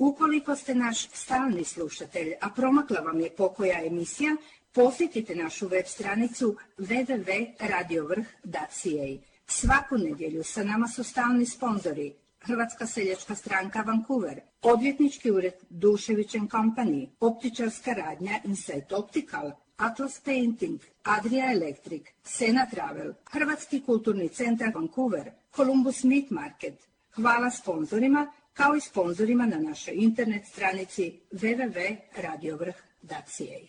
Ukoliko ste naš stalni slušatelj, a promakla vam je pokoja emisija, posjetite našu web stranicu www.radiovrh.ca. Svaku nedjelju sa nama su stalni sponzori Hrvatska seljačka stranka Vancouver, odvjetnički ured Dušević & Company, optičarska radnja Insight Optical, Atlas Painting, Adria Electric, Sena Travel, Hrvatski kulturni centar Vancouver, Columbus Meat Market. Hvala sponzorima, kao i sponzorima na našoj internet stranici www.radiovrh.ca.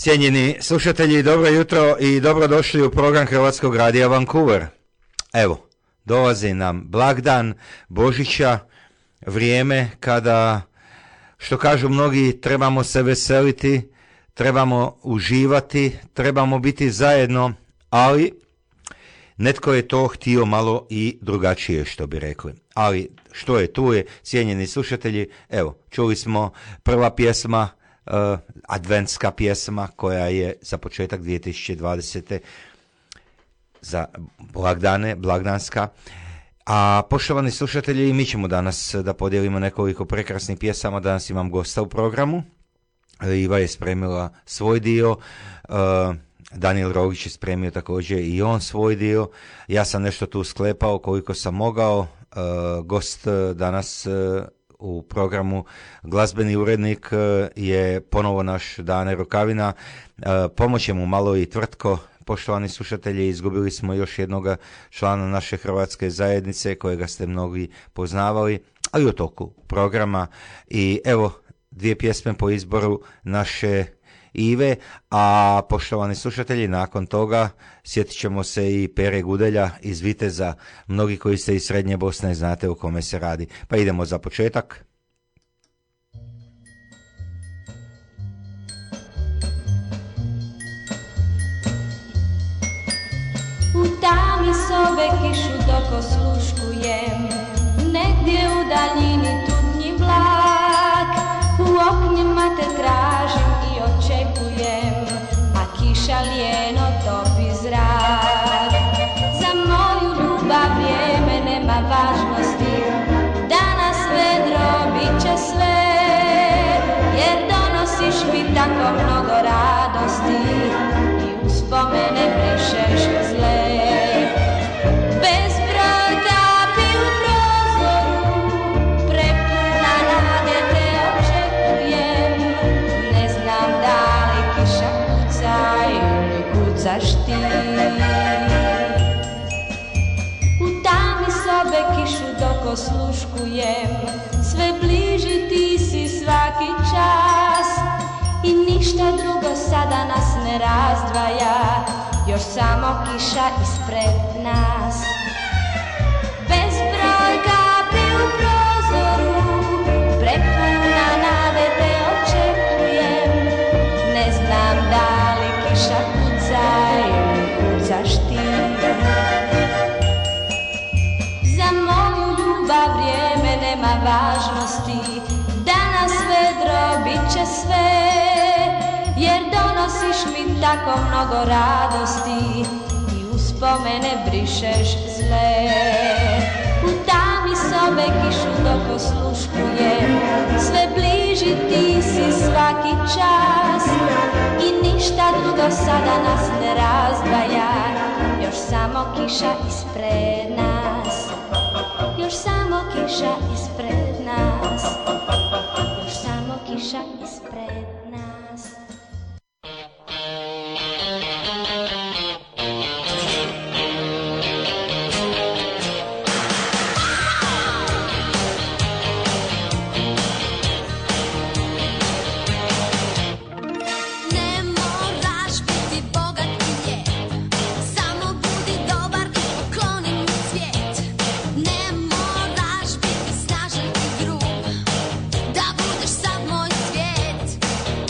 Cijenjeni slušatelji, dobro jutro i dobrodošli u program Hrvatskog radija Vancouver. Evo, dolazi nam blagdan Božića, vrijeme kada, što kažu mnogi, trebamo se veseliti, trebamo uživati, trebamo biti zajedno, ali netko je to htio malo i drugačije, što bi rekli. Ali što je tu je, cijenjeni slušatelji, evo, čuli smo prva pjesma, adventska pjesma koja je za početak 2020. za blagdane, blagdanska. A poštovani slušatelji, mi ćemo danas da podijelimo nekoliko prekrasnih pjesama. Danas imam gosta u programu. Iva je spremila svoj dio, Daniel Rogić je spremio također i on svoj dio. Ja sam nešto tu sklepao koliko sam mogao. Gost danas u programu, glazbeni urednik, je ponovo naš Dane Rukavina. Pomoće mu malo i Tvrtko. Poštovani slušatelji, izgubili smo još jednog člana naše hrvatske zajednice kojega ste mnogi poznavali, ali u toku programa. I evo, dvije pjesme po izboru naše Ive, a poštovani slušatelji, nakon toga sjetit ćemo se i Pere Gudelja iz Viteza. Mnogi koji ste iz Srednje Bosne znate o kome se radi. Pa idemo za početak. U tami sobe kišu dok osluškujem, negdje u daljini tutnji vlak. U oknima te tražim i očekujem, a kiša lijeno topi zrak. Za moju ljubav vrijeme nema važnosti, danas vedro bit će sve, jer donosiš mi tako mnogo radosti i uspomene brišeš zle. Bezbroj kapi u prozoru, prepuna nade te očekujem. Ne znam da li kiša kuca ili kucaš ti. U tami sobe kišu dok osluškujem, sve bliži ti si svaki čas. I ništa drugo sada nas ne razdvaja, još samo kiša ispred nas. Bezbroj kapi u prozoru, prepuna nade te očekujem. Ne znam da li kiša kuca ili kucaš ti. Za moju ljubav vrijeme nema važnosti, danas vedro bit će sve, jer donosiš mi tako mnogo radosti i uspomene brišeš zle. U tami sobe kišu dok osluškujem, sve bliži ti si svaki čas. I ništa drugo sada nas ne razdvaja, još samo kiša ispred nas. Još samo kiša ispred nas. Još samo kiša ispred nas. Da budeš sad moj cvijet,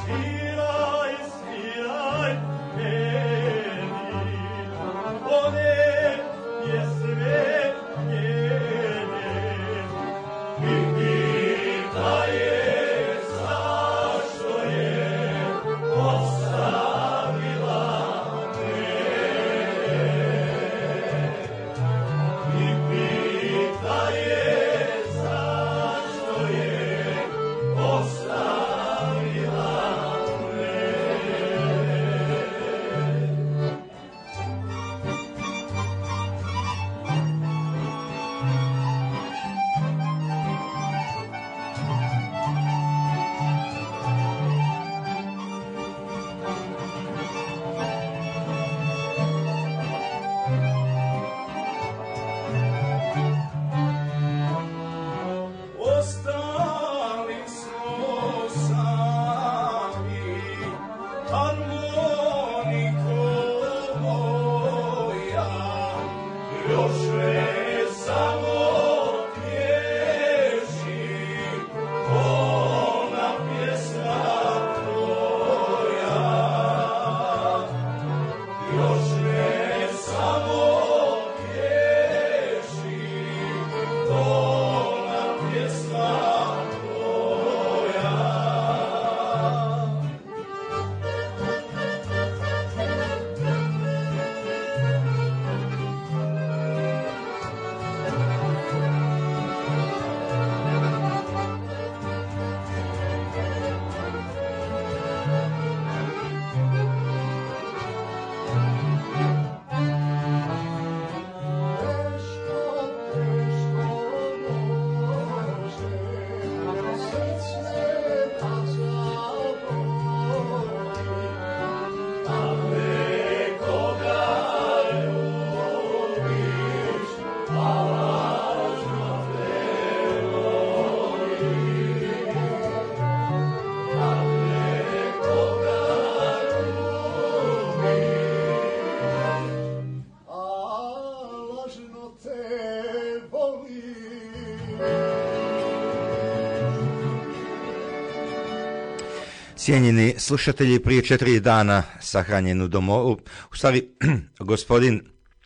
Cijenjeni slušatelji, prije 4 dana sahranjen u domu, u stvari gospodin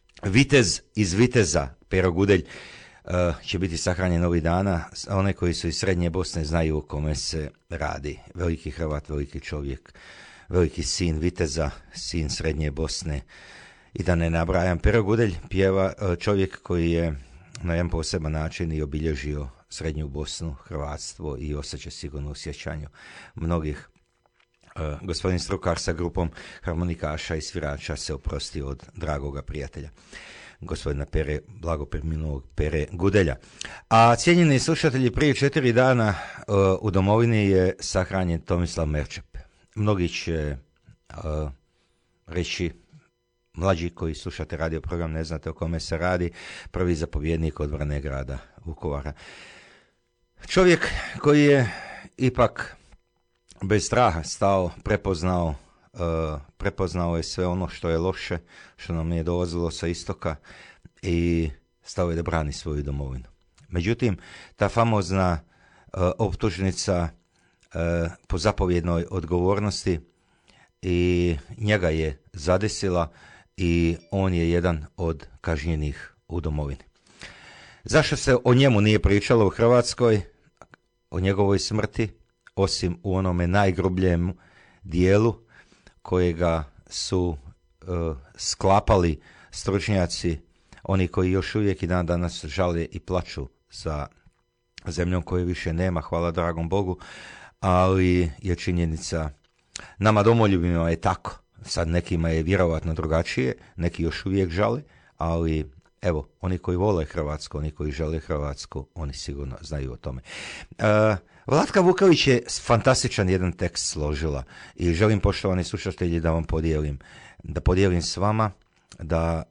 Vitez iz Viteza, Pero Gudelj, će biti sahranjen ovih dana. One koji su iz Srednje Bosne znaju o kome se radi. Veliki Hrvat, veliki čovjek, veliki sin Viteza, sin Srednje Bosne. I da ne nabrajam, Pero Gudelj pjeva, čovjek koji je na jedan poseban način i obilježio Srednju Bosnu, hrvatstvo i osjeća sigurno u sjećanju mnogih. Gospodin Strukar sa grupom harmonikaša i svirača se oprostio od dragoga prijatelja, gospodina blagopreminulog Pere Gudelja. A cijenjeni slušatelji, prije 4 dana u domovini je sahranjen Tomislav Merčep. Mnogi će reći, mlađi koji slušate radio program ne znate o kome se radi, prvi zapovjednik odbrane grada Vukovara. Čovjek koji je ipak bez straha stao, prepoznao je sve ono što je loše, što nam je dolazilo sa istoka i stao je da brani svoju domovinu. Međutim, ta famozna optužnica po zapovjednoj odgovornosti i njega je zadesila i on je jedan od kažnjenih u domovini. Zašto se o njemu nije pričalo u Hrvatskoj, o njegovoj smrti, osim u onome najgrubljem dijelu kojega su sklapali stručnjaci, oni koji još uvijek i dan danas žale i plaču za zemljom koje više nema, hvala dragom Bogu, ali je činjenica, nama domoljubima je tako, sad nekima je vjerovatno drugačije, neki još uvijek žale, ali evo, oni koji vole Hrvatsku, oni koji žele Hrvatsku, oni sigurno znaju o tome. Vlatka Vuković je fantastičan jedan tekst složila i želim, poštovani slušatelji, da vam podijelim s vama, da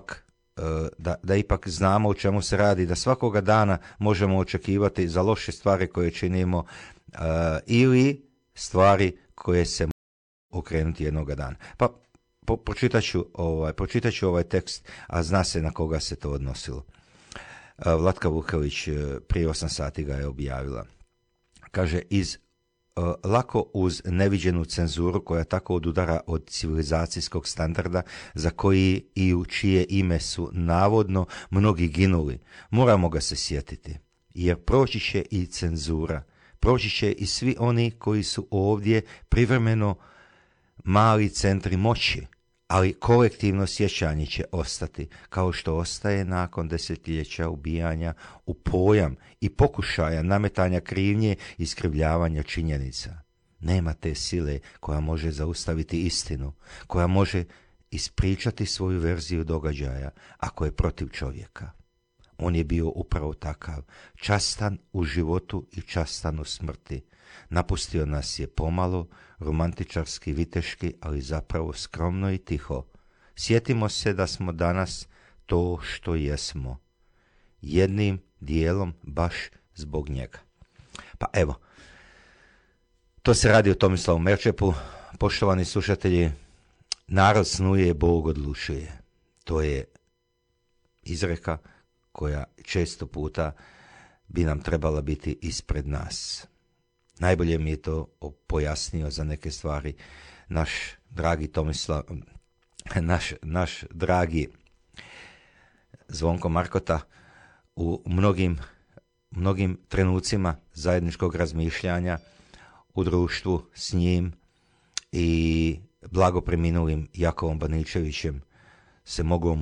ipak znamo o čemu se radi, da svakoga dana možemo očekivati za loše stvari koje činimo ili stvari koje se mogu okrenuti jednoga dana. Pa pročitat ću ovaj tekst, a zna se na koga se to odnosilo. Vlatka Vuković prije 8 sati ga je objavila. Kaže, iz lako uz neviđenu cenzuru koja tako odudara od civilizacijskog standarda za koji i u čije ime su navodno mnogi ginuli. Moramo ga se sjetiti, jer proći će i cenzura, proći će i svi oni koji su ovdje privremeno mali centri moći, ali kolektivno sjećanje će ostati, kao što ostaje nakon desetljeća ubijanja u pojam i pokušaja nametanja krivnje i iskrivljavanja činjenica. Nema te sile koja može zaustaviti istinu, koja može ispričati svoju verziju događaja ako je protiv čovjeka. On je bio upravo takav, častan u životu i častan u smrti. Napustio nas je pomalo, romantičarski, viteški, ali zapravo skromno i tiho. Sjetimo se da smo danas to što jesmo. Jednim dijelom baš zbog njega. Pa evo, to se radi o Tomislavu Merčepu. Poštovani slušatelji, narod snuje, Bog odlučuje. To je izreka koja često puta bi nam trebala biti ispred nas. Najbolje mi je to pojasnio za neke stvari naš dragi Tomislav, naš dragi Zvonko Markota u mnogim trenucima zajedničkog razmišljanja u društvu s njim i blago preminulim Jakovom Baničevićem se mogu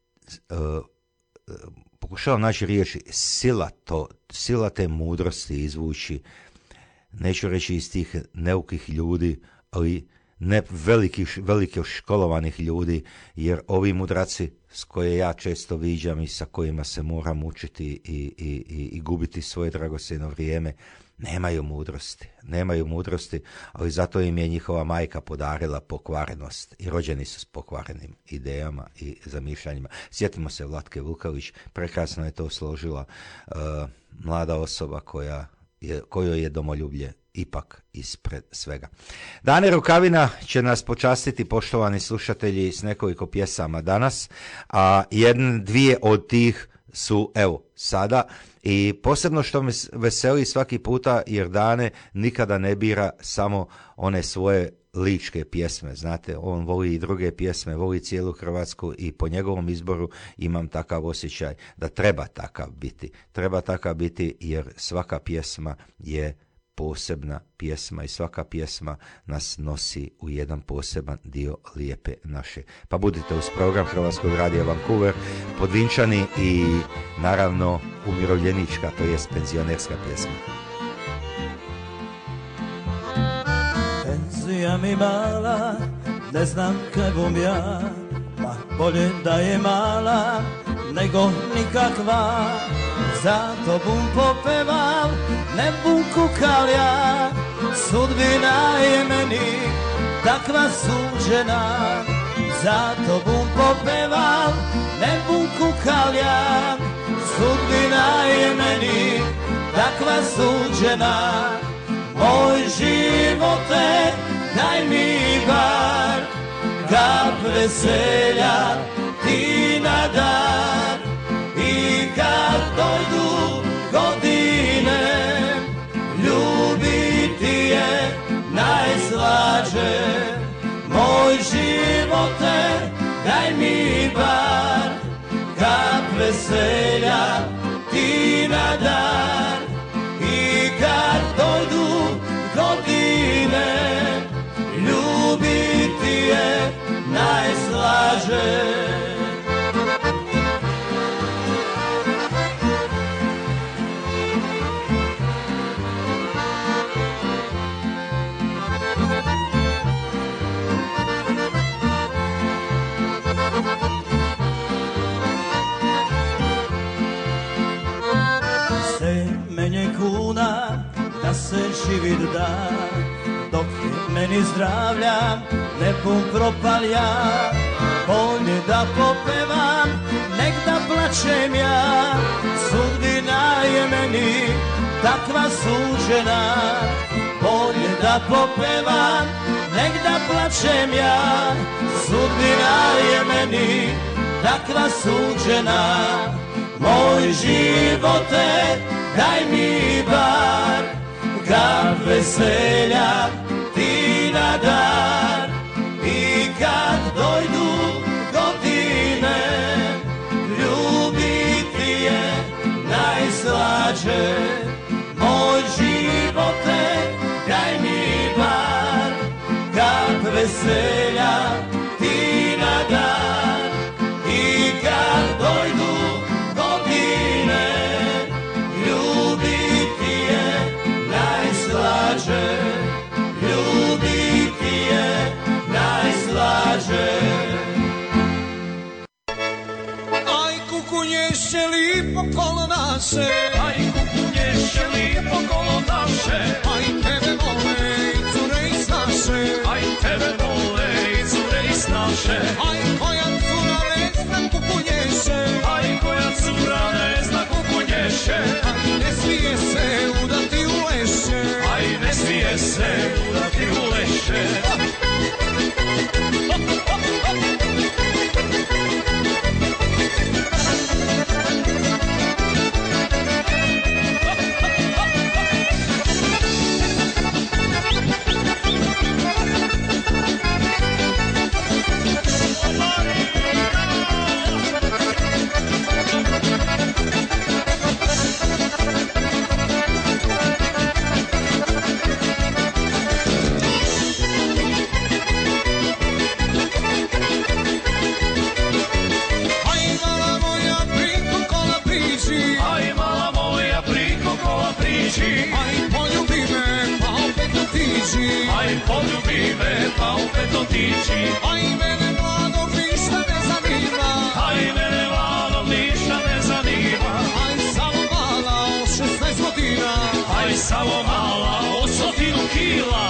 pokušavam naći riječi sila te mudrosti izvući, neću reći iz tih neukih ljudi, ali ne velikih školovanih ljudi, jer ovi mudraci s koje ja često viđam i sa kojima se moram učiti i gubiti svoje dragocjeno vrijeme, nemaju mudrosti, ali zato im je njihova majka podarila pokvarenost i rođeni su s pokvarenim idejama i zamišljanjima. Sjetimo se Vlatke Vukelić, prekrasno je to složila mlada osoba kojoj je domoljublje ipak ispred svega. Dane Rukavina će nas počastiti, poštovani slušatelji, s nekoliko pjesama danas, a dvije od tih su evo sada, i posebno što me veseli svaki puta, jer Dane nikada ne bira samo one svoje ličke pjesme, znate, on voli i druge pjesme, voli cijelu Hrvatsku i po njegovom izboru imam takav osjećaj da treba takav biti jer svaka pjesma je posebna pjesma i svaka pjesma nas nosi u jedan poseban dio lijepe naše. Pa budite uz program Hrvatskog radija Vancouver, podvinčani i naravno umirovljenička, to jest penzionerska pjesma. Penzija mi mala, ne znam kakvom ja, pa bolje da je mala nego nikakva. Za tobom popevam, ne bum kukal ja, sudbina je meni takva suđena. Za tobom popevam, ne bum kukal ja, sudbina je meni takva suđena. Moj živote, daj mi bar kap veselja ti na dan. I kad dojdu godine, ljubiti je najslađe. Moj živote, daj mi bar kap veselja ti na dan. I kad dojdu godine, ljubiti je najslađe. Semenje kuna da se živit da, dok meni zdravlja ne pun propalja. Bolje da popevam, nek da plačem ja, sudbina je meni takva suđena. Bolje da popevam, nek da plačem ja, sudbina je meni takva suđena. Moj živote, daj mi bar kad veselja ti na dan i kad dojdu godine, ljubiti je najslađe. Moj živote, daj mi bar, kad veselja ti na dan i kad dojdu godine, ljubiti je najslađe, ljubiti je najslađe. Aj kukunješe lipo kolo naše, aj kukunješe lipo kolo naše, aj tebe vole i cure iz naše, aj tebe vole i cure iz naše, aj koja cura ne zna kukunješe, aj koja cura ne zna kukunješe, aj ne smije se udati u leše, aj ne smije se udati u leše. aj poljubi me pa opet otiđi, aj poljubi me pa opet otiđi, aj mene mlado ništa ne zanima, aj mene mlado ništa ne zanima, aj samo mala od 16 godina, aj samo mala od 100 kila.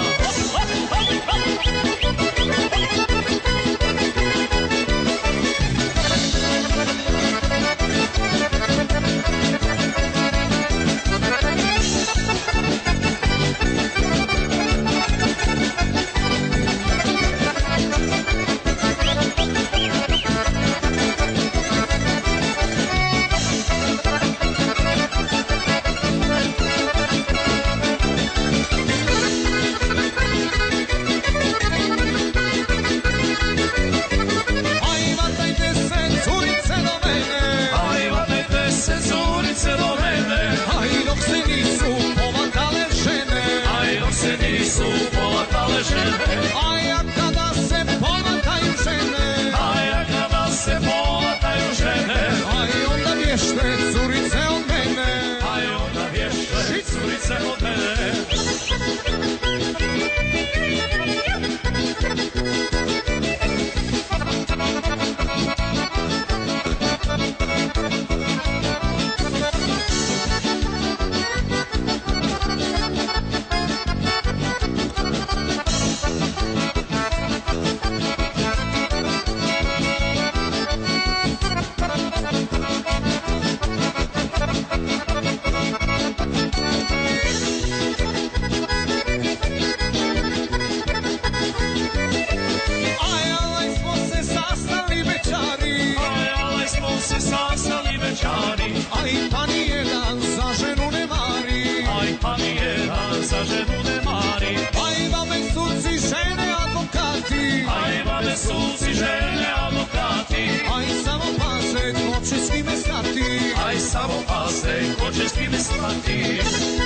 Samo pase, ko će s time stati.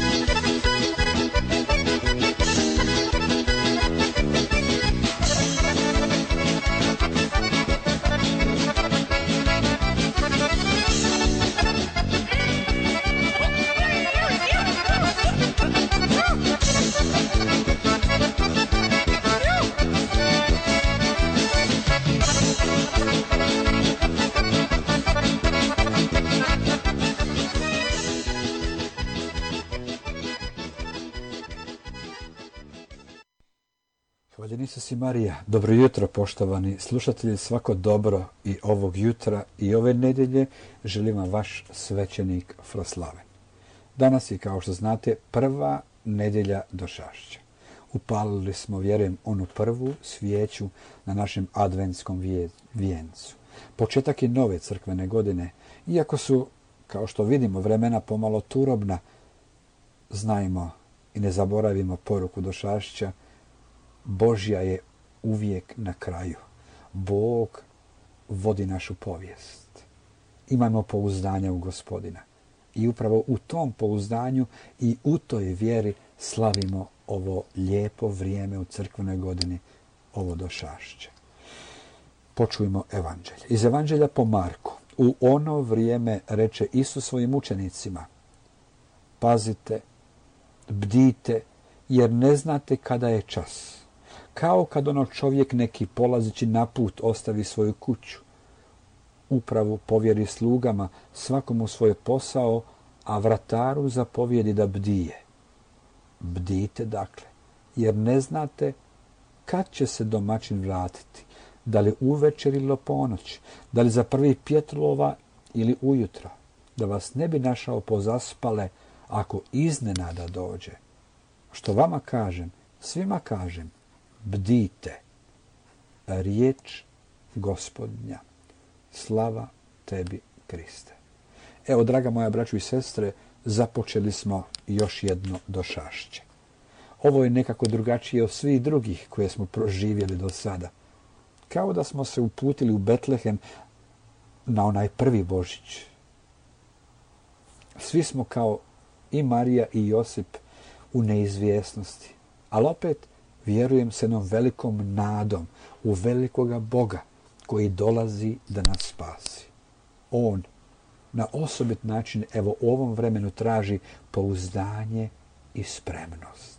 Hvaljeni Isus i Marija, dobro jutro poštovani slušatelji, svako dobro i ovog jutra i ove nedjelje želim vam vaš svećenik Froslaven. Danas je, kao što znate, prva nedjelja Došašća. Upalili smo, vjerujem, onu prvu svijeću na našem adventskom vijencu. Početak je nove crkvene godine, iako su, kao što vidimo, vremena pomalo turobna, znajmo I ne zaboravimo poruku Došašća, Božja je uvijek na kraju. Bog vodi našu povijest. Imajmo pouzdanja u Gospodina. I upravo u tom pouzdanju i u toj vjeri slavimo ovo lijepo vrijeme u crkvenoj godini, ovo Došašće. Počujmo evanđelje. Iz evanđelja po Marku. U ono vrijeme reče Isus svojim učenicima: pazite, bdite, jer ne znate kada je čas. Kao kad ono čovjek neki polazeći na put ostavi svoju kuću, upravu povjeri slugama, svakomu svoj posao, a vrataru zapovjedi da bdije. Bdite dakle, jer ne znate kad će se domaćin vratiti, da li uvečer ili ponoć, da li za prvi pjetrova ili ujutro, da vas ne bi našao pozaspale ako iznenada dođe. Što vama kažem, svima kažem, bdite. Riječ Gospodnja. Slava tebi, Kriste. Evo, draga moja braćo i sestre, započeli smo još jedno Došašće. Ovo je nekako drugačije od svih drugih koje smo proživjeli do sada. Kao da smo se uputili u Betlehem na onaj prvi Božić. Svi smo kao i Marija i Josip u neizvjesnosti, ali opet vjerujem s jednom velikom nadom u velikoga Boga koji dolazi da nas spasi. On na osobit način evo u ovom vremenu traži pouzdanje i spremnost.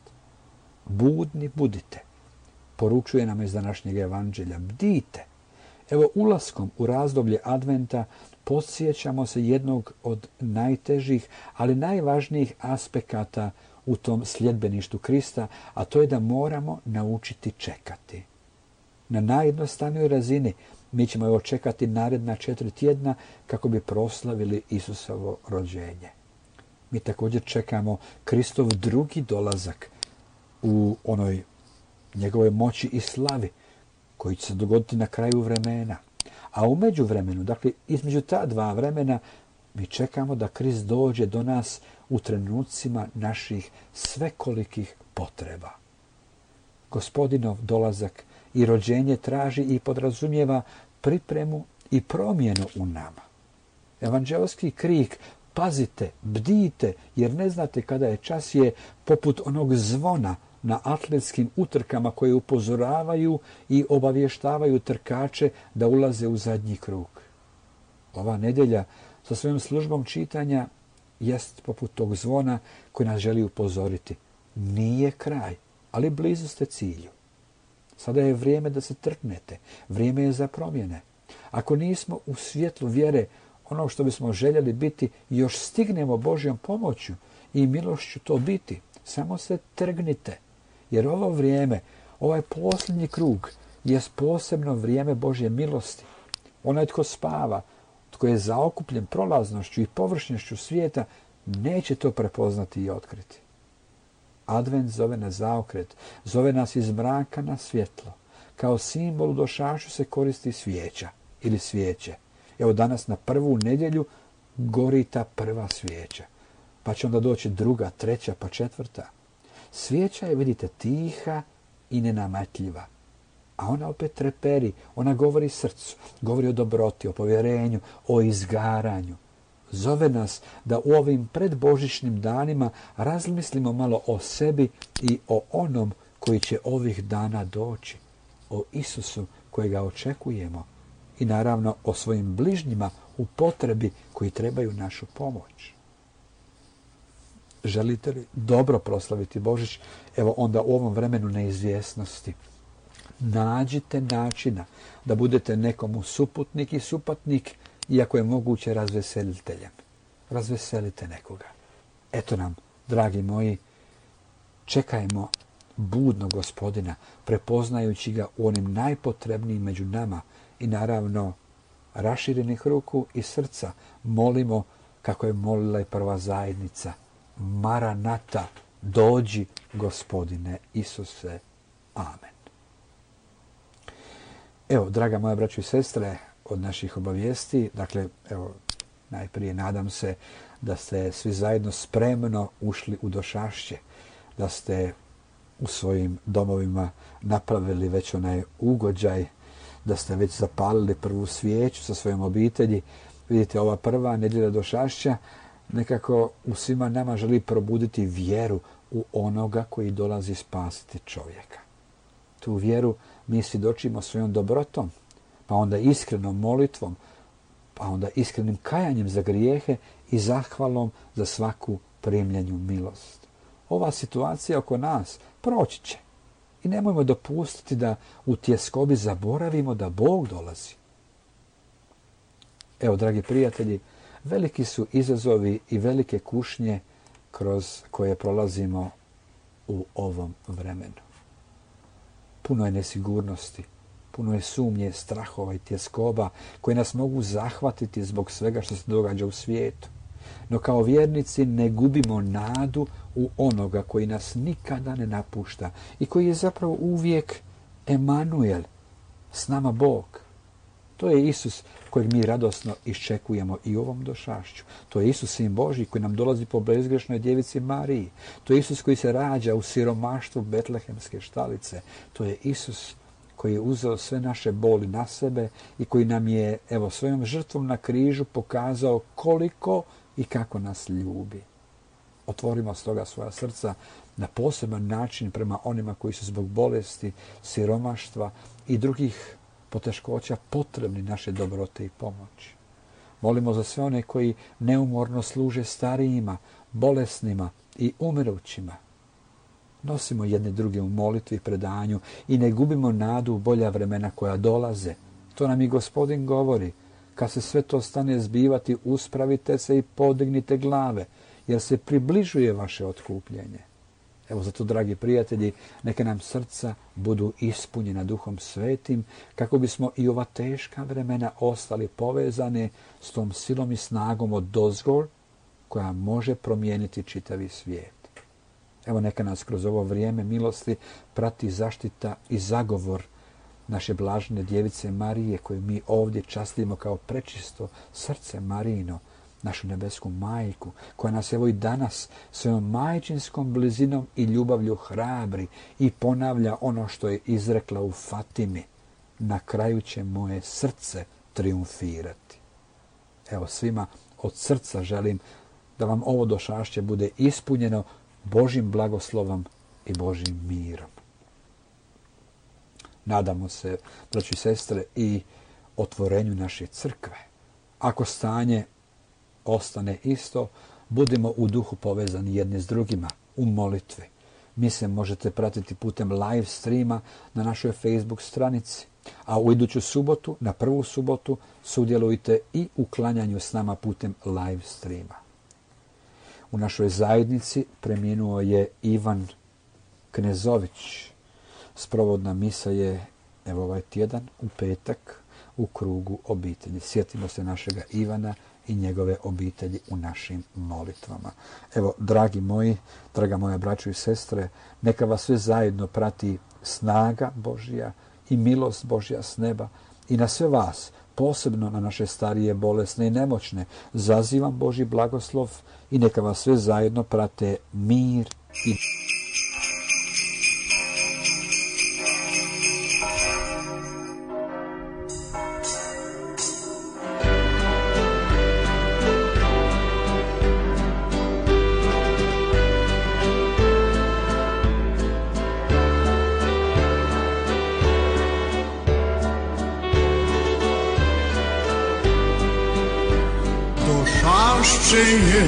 Budni budite, poručuje nam iz današnjeg evanđelja. Bdite. Evo, ulaskom u razdoblje Adventa podsjećamo se jednog od najtežih, ali najvažnijih aspekata u tom sljedbeništvu Krista, a to je da moramo naučiti čekati. Na najjednostavnijoj razini mi ćemo evo čekati naredna 4 tjedna kako bi proslavili Isusovo rođenje. Mi također čekamo Kristov drugi dolazak u onoj njegovoj moći i slavi koji će se dogoditi na kraju vremena. A u međuvremenu, dakle između ta dva vremena, mi čekamo da Krist dođe do nas u trenucima naših svekolikih potreba. Gospodinov dolazak i rođenje traži i podrazumijeva pripremu i promjenu u nama. Evanđelski krik pazite, bdijte, jer ne znate kada je čas, je poput onog zvona na atletskim utrkama koje upozoravaju i obavještavaju trkače da ulaze u zadnji krug. Ova nedjelja sa svojom službom čitanja jest poput tog zvona koji nas želi upozoriti. Nije kraj, ali blizu ste cilju. Sada je vrijeme da se trknete, vrijeme je za promjene. Ako nismo u svjetlu vjere ono što bismo željeli biti, još stignemo Božjom pomoću i milošću to biti. Samo se trgnite, jer ovo vrijeme, ovaj posljednji krug, je posebno vrijeme Božje milosti. Onaj tko spava, tko je zaokupljen prolaznošću i površnošću svijeta, neće to prepoznati i otkriti. Advent zove na zaokret, zove nas iz mraka na svjetlo. Kao simbol u Došašu se koristi svijeća ili svijeće. Evo danas na prvu nedjelju gori ta prva svijeća. Pa će onda doći druga, treća, pa četvrta. Svijeća je, vidite, tiha i nenametljiva. A ona opet treperi, ona govori srcu, govori o dobroti, o povjerenju, o izgaranju. Zove nas da u ovim predbožićnim danima razmislimo malo o sebi i o onom koji će ovih dana doći. O Isusu kojega očekujemo i naravno o svojim bližnjima u potrebi koji trebaju našu pomoć. Želite li dobro proslaviti Božić? Evo onda u ovom vremenu neizvjesnosti nađite načina da budete nekomu suputnik i supatnik, iako je moguće razveseliteljem. Razveselite nekoga. Eto nam, dragi moji, čekajmo budno Gospodina, prepoznajući ga u onim najpotrebnijim među nama i naravno raširenih ruku i srca molimo kako je molila i prva zajednica. Maranata, dođi Gospodine Isuse. Amen. Evo, draga moja braćo i sestre, od naših obavijesti, dakle, evo, najprije nadam se da ste svi zajedno spremno ušli u Došašće. da ste u svojim domovima napravili već onaj ugođaj, da ste već zapalili prvu svijeću sa svojom obitelji. Vidite, ova prva nedjelja Došašća nekako u svima nama želi probuditi vjeru u onoga koji dolazi spasiti čovjeka. Tu vjeru mi svjedočimo svojom dobrotom, pa onda iskrenom molitvom, pa onda iskrenim kajanjem za grijehe i zahvalom za svaku primljenju milost. Ova situacija oko nas proći će. I nemojmo dopustiti da u tjeskobi zaboravimo da Bog dolazi. Evo, dragi prijatelji, veliki su izazovi i velike kušnje kroz koje prolazimo u ovom vremenu. Puno je nesigurnosti, puno je sumnje, strahova i tjeskoba koje nas mogu zahvatiti zbog svega što se događa u svijetu. No kao vjernici ne gubimo nadu u onoga koji nas nikada ne napušta i koji je zapravo uvijek Emanuel, s nama Bog. To je Isus kojeg mi radosno iščekujemo i u ovom Došašću. To je Isus, Sin Božji, koji nam dolazi po bezgrešnoj djevici Mariji. To je Isus koji se rađa u siromaštvu betlehemske štalice. To je Isus koji je uzeo sve naše boli na sebe i koji nam je, evo, svojom žrtvom na križu pokazao koliko i kako nas ljubi. Otvorimo stoga svoja srca na poseban način prema onima koji su zbog bolesti, siromaštva i drugih poteškoća potrebni naše dobrote i pomoći. Molimo za sve one koji neumorno služe starijima, bolesnima i umirućima. Nosimo jedne druge u molitvi i predanju i ne gubimo nadu u bolja vremena koja dolaze. To nam i Gospodin govori. Kad se sve to stane zbivati, uspravite se i podignite glave, jer se približuje vaše otkupljenje. Evo zato, dragi prijatelji, neka nam srca budu ispunjena Duhom Svetim, kako bismo i ova teška vremena ostali povezane s tom silom i snagom odozgor koja može promijeniti čitavi svijet. Evo neka nas kroz ovo vrijeme milosti prati zaštita i zagovor naše blažene djevice Marije, koju mi ovdje častimo kao prečisto srce Marijino, našu nebesku majku, koja nas evo i danas svojom majčinskom blizinom i ljubavlju hrabri i ponavlja ono što je izrekla u Fatimi. Na kraju će moje srce triumfirati. Evo, svima od srca želim da vam ovo Došašće bude ispunjeno Božjim blagoslovom i Božjim mirom. Nadamo se, braći i sestre, i otvorenju naše crkve. Ako stanje ostane isto, budimo u duhu povezani jedni s drugima u molitvi. Mi se možete pratiti putem live streama na našoj Facebook stranici, a u iduću subotu, na prvu subotu, sudjelujte i u klanjanju s nama putem live streama. U našoj zajednici preminuo je Ivan Knezović. Sprovodna misa je, evo, ovaj tjedan u petak u krugu obitelji. Sjetimo se našega Ivana i njegove obitelji u našim molitvama. Evo, dragi moji, draga moja braćo i sestre, neka vas sve zajedno prati snaga Božja i milost Božja s neba i na sve vas, posebno na naše starije, bolesne i nemoćne, zazivam Božji blagoslov i neka vas sve zajedno prate mir i je,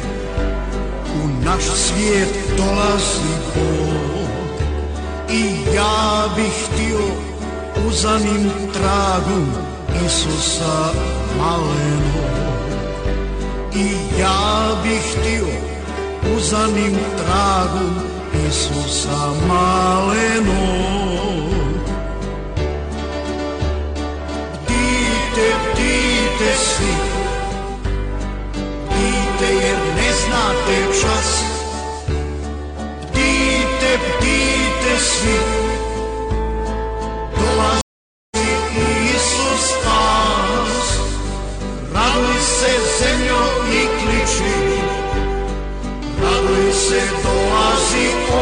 u naš svijet dolazi Bog i ja bih htio uzanim tragom Isusa malenog. I ja bih htio uzanim tragom Isusa malenog. Bdite svi, jer ne znate čas. Bdite svi, dolazi Isus spas. Raduj se zemljo i kliči, raduj se, dolazi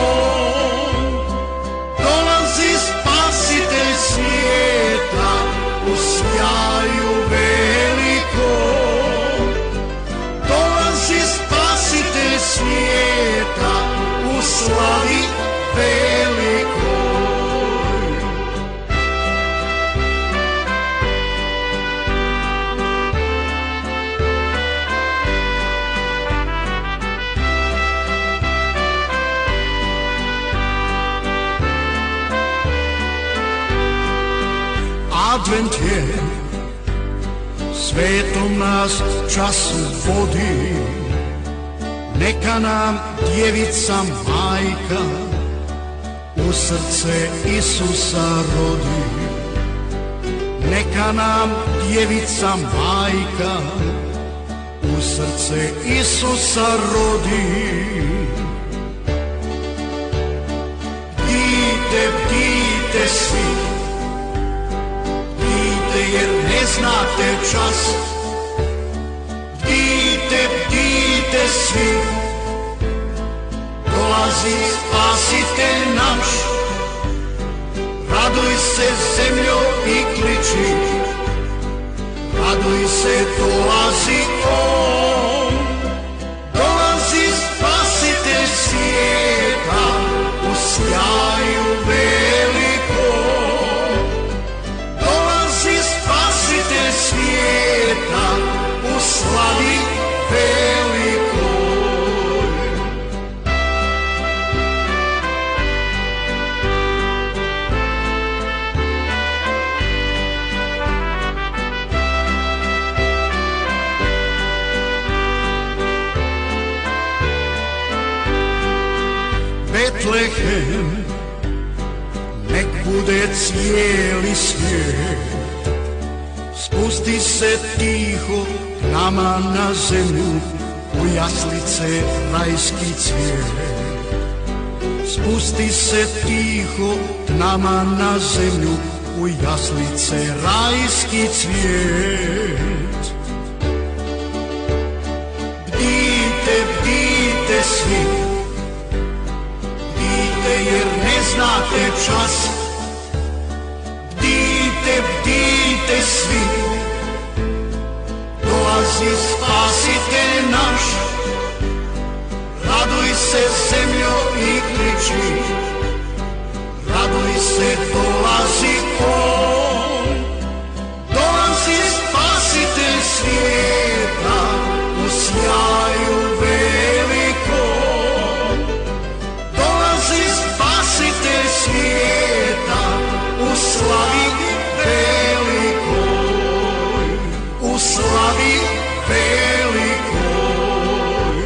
Advent je, svetom nas času vodi, neka nam djevica majka u srce Isusa rodi. Neka nam djevica majka u srce Isusa rodi. Bdijte svi, bdijte jer ne znate čas. Bdijte svi, dolazi spasitelj naš. Raduj se zemljo i kliči, raduj se, dolazi on. Dolazi spasitelj svijeta u sjaju velikom. Dolazi spasitelj svijeta u slavi velikoj. Betlehem, nek bude cijeli svijet, spusti se tiho nama na zemlju, u jaslice rajski cvijet. Spusti se tiho nama na zemlju, u jaslice rajski cvijet. Bdijte svi, jer ne znate čas. Bdijte svi, dolazi spasitelj naš. Raduj se zemljo i kliči, raduj se, dolazi on. Dolazi spasitelj svijeta u sjaju velikom. Spasitelj svijeta u slavi velikoj, u slavi velikoj.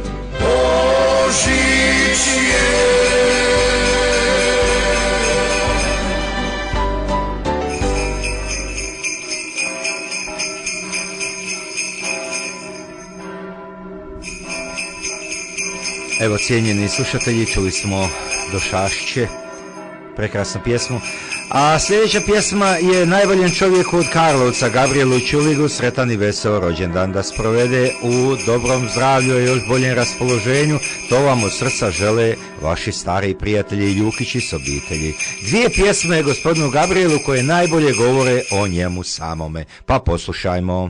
Božić je. Evo, cijenjeni slušatelji, čuli smo Došašće, prekrasnu pjesmu. A sljedeća pjesma je najboljem čovjeku od Karlovca, Gabrielu Čuligu, sretan i veseo rođendan, da sprovede u dobrom zdravlju i još boljem raspoloženju. To vam od srca žele vaši stari prijatelji Ljukići s obitelji. Dvije pjesme gospodinu Gabrielu koje najbolje govore o njemu samome, pa poslušajmo.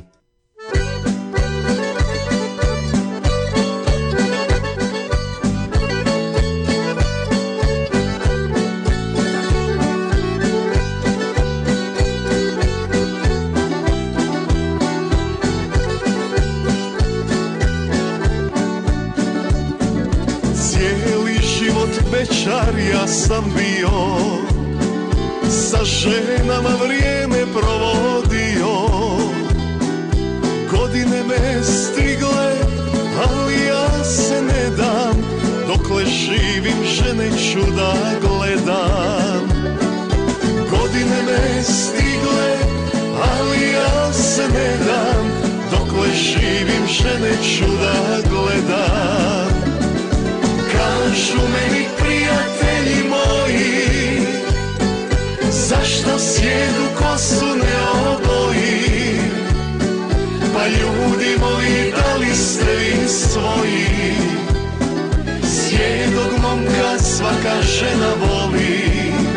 Ja sam bio, sa ženama vrijeme provodio. Godine me stigle, ali ja se ne dam. Dokle živim žene ću da gledam. Godine me stigle, ali ja se ne dam. Dokle živim žene ću da gledam. Kažu meni prijatelji moji, zašto sjedu kosu ne oboji? Pa ljudi moji, da li ste vi svoji? Sjedog momka svaka žena voli.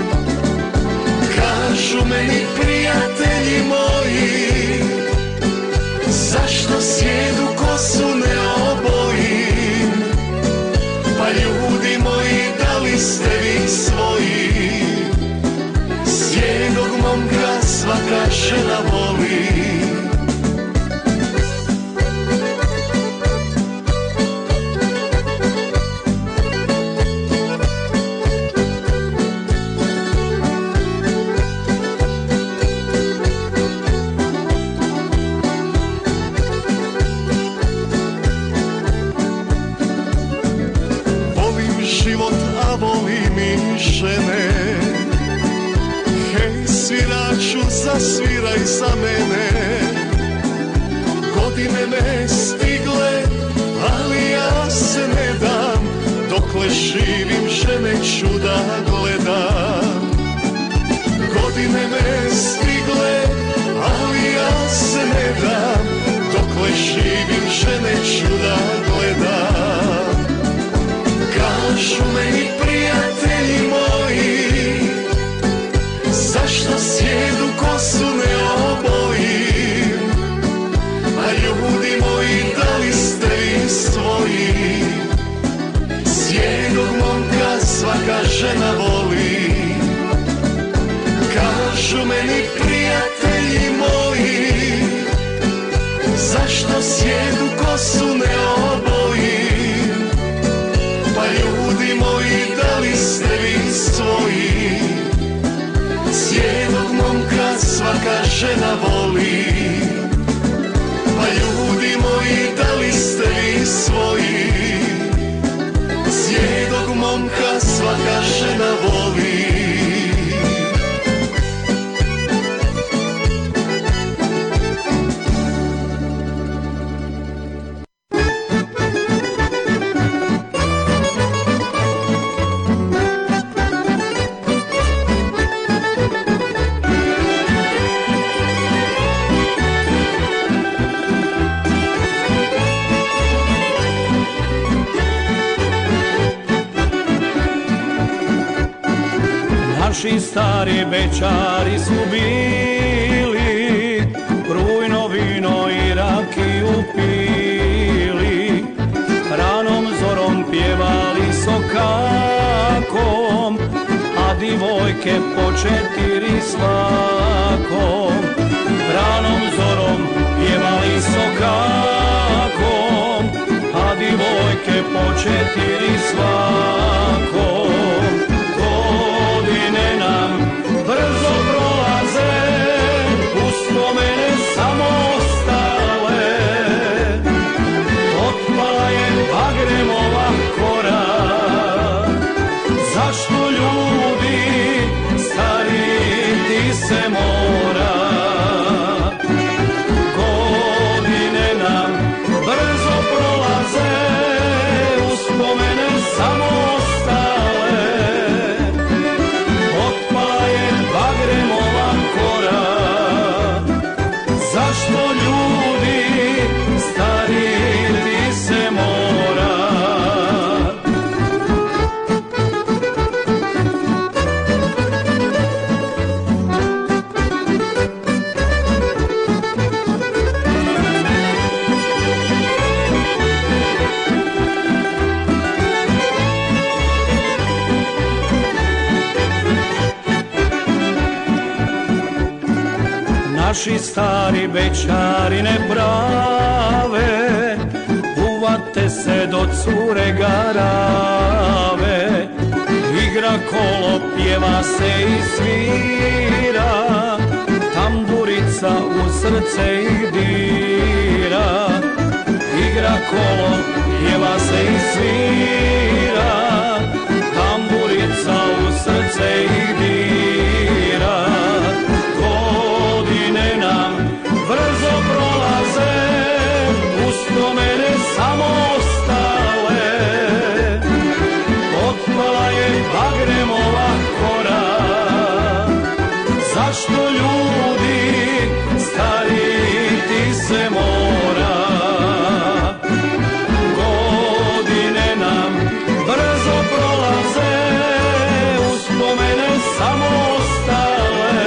Kažu meni prijatelji moji, zašto sjedu kosu ne oboji? Pa ljudi moji, da li ste vi svoji? Sjedog momka svaka žena voli. sviraču zasviraj za mene. Godine me stigle, ali ja se ne dam, dokle živim žene čuda gledam. Godine me stigle, ali ja se ne dam, dokle živim žene čuda gledam. Kažu meni prijatelji moji, zašto sjedu kosu ne obojim, a ljudi moji da li ste vi svoji, sjedog momka svaka žena voli. Kažu meni prijatelji moji, zašto sjedu kosu ne obojim, pa ljudi moji da li ste vi svoji, sjedog momka svaka žena voli. Pa ljudi moji da li ste vi svoji, sjedog momka svaka žena voli. Naši stari bećari su bili, rujno vino i rakiju pili, ranom zorom pjevali sokakom, a divojke po 4 svakom. Ranom zorom pjevali sokakom, a divojke po 4 svakom. Godine nam brzo prolaze, uspomene samo ostale. Otpala je bagremova kora, zašto ljudi stariti se mora. Godine nam brzo prolaze, uspomene samo ostale. Otpala je bagremova kora, zašto ljudi stariti se mora. Naši stari bećari ne prave, uvate se do cure garave. Igra kolo, pjeva se i svira, tamburica u srce ih dira. Igra kolo, pjeva se i svira, tamburica u srce ih dira. Godine nam brzo prolaze, uspomene samo ostale. Otpala je bagremova kora, zašto ljudi stariti se mora. Godine nam brzo prolaze, uspomene samo ostale.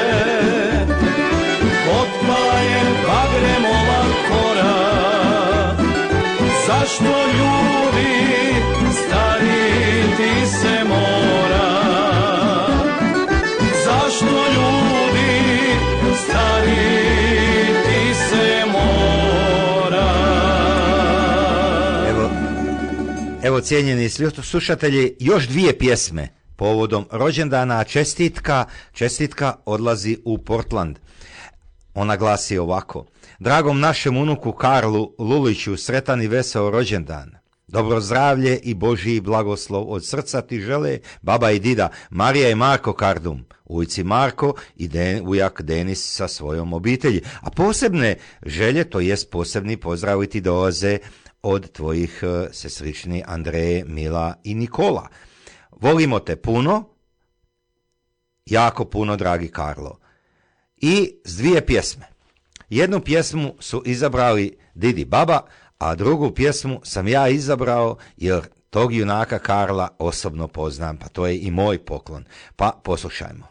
Otpala je bagremova kora, zašto ljudi stariti se mora. Zašto ljudi stariti se mora. Evo cijenjeni slušatelji, još 2 pjesme povodom rođendana, a čestitka odlazi u Portland. Ona glasi ovako: dragom našem unuku Karlu Luliću sretan i veseo rođendan. Dobro zdravlje i Božji blagoslov od srca ti žele baba i dida Marija i Marko Kardum, ujci Marko i ujak Denis sa svojom obitelji. A posebne želje, to jest posebni pozdravi ti dolaze od tvojih sestrični Andreje, Mila i Nikola. Volimo te puno, jako puno, dragi Karlo. I s 2 pjesme. Jednu pjesmu su izabrali Didi baba, a drugu pjesmu sam ja izabrao jer tog junaka Karla osobno poznam, pa to je i moj poklon. Pa poslušajmo.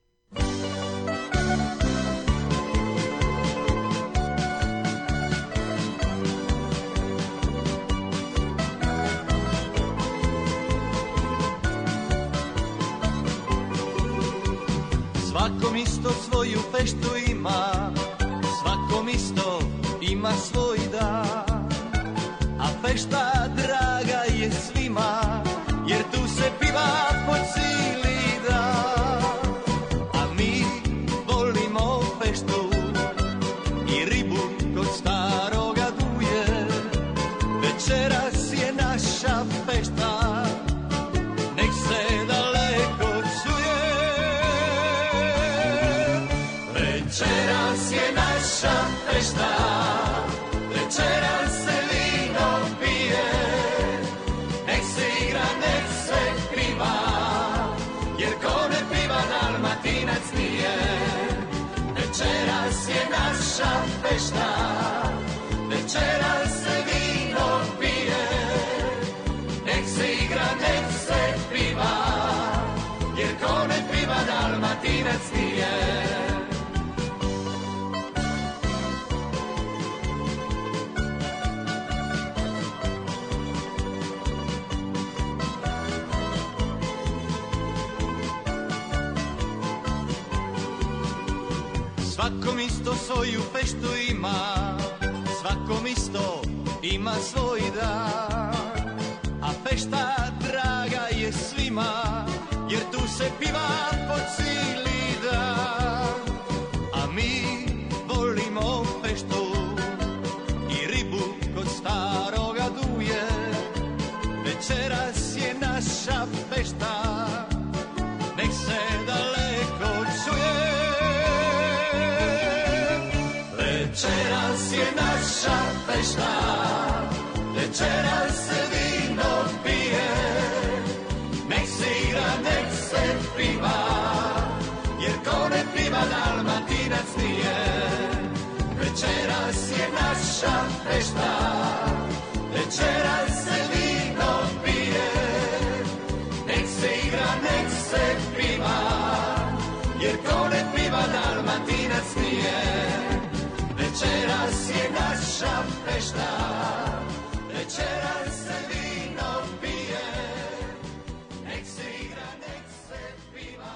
Svakom isto svoju feštu ima, svakom isto ima svoj dan. A fešta draga je svima, jer tu se piva po cijeli dan. A mi volimo feštu i ribu kod staroga duje. Večeras je naša fešta, nek se daleko čuje. Večeras je naša fešta, večeras se vino pije, nek se igra, nek se piva, jer ko ne piva Dalmatinac nije. Večeras je naša fešta, večeras se vino pije, nek se igra, nek se piva, jer ko ne piva Dalmatinac nije. Svakom isto svoju feštu ima, svakom isto ima svoj dan. A fešta draga je svima, jer tu se piva po cijeli dan. A mi volimo feštu i ribu kod staroga duje. Večeras je naša fešta, nek se daleko čuje. Večeras je naša fešta, večeras se vino pije, nek se igra, nek se piva, jer ko ne piva Dalmatinac nije. Večeras je naša fešta, večeras se vino pije, nek se igra, nek se piva, jer ko ne piva Dalmatinac nije. Večeras je naša fešta, večeras se vino pije, nek se igra, nek se piva.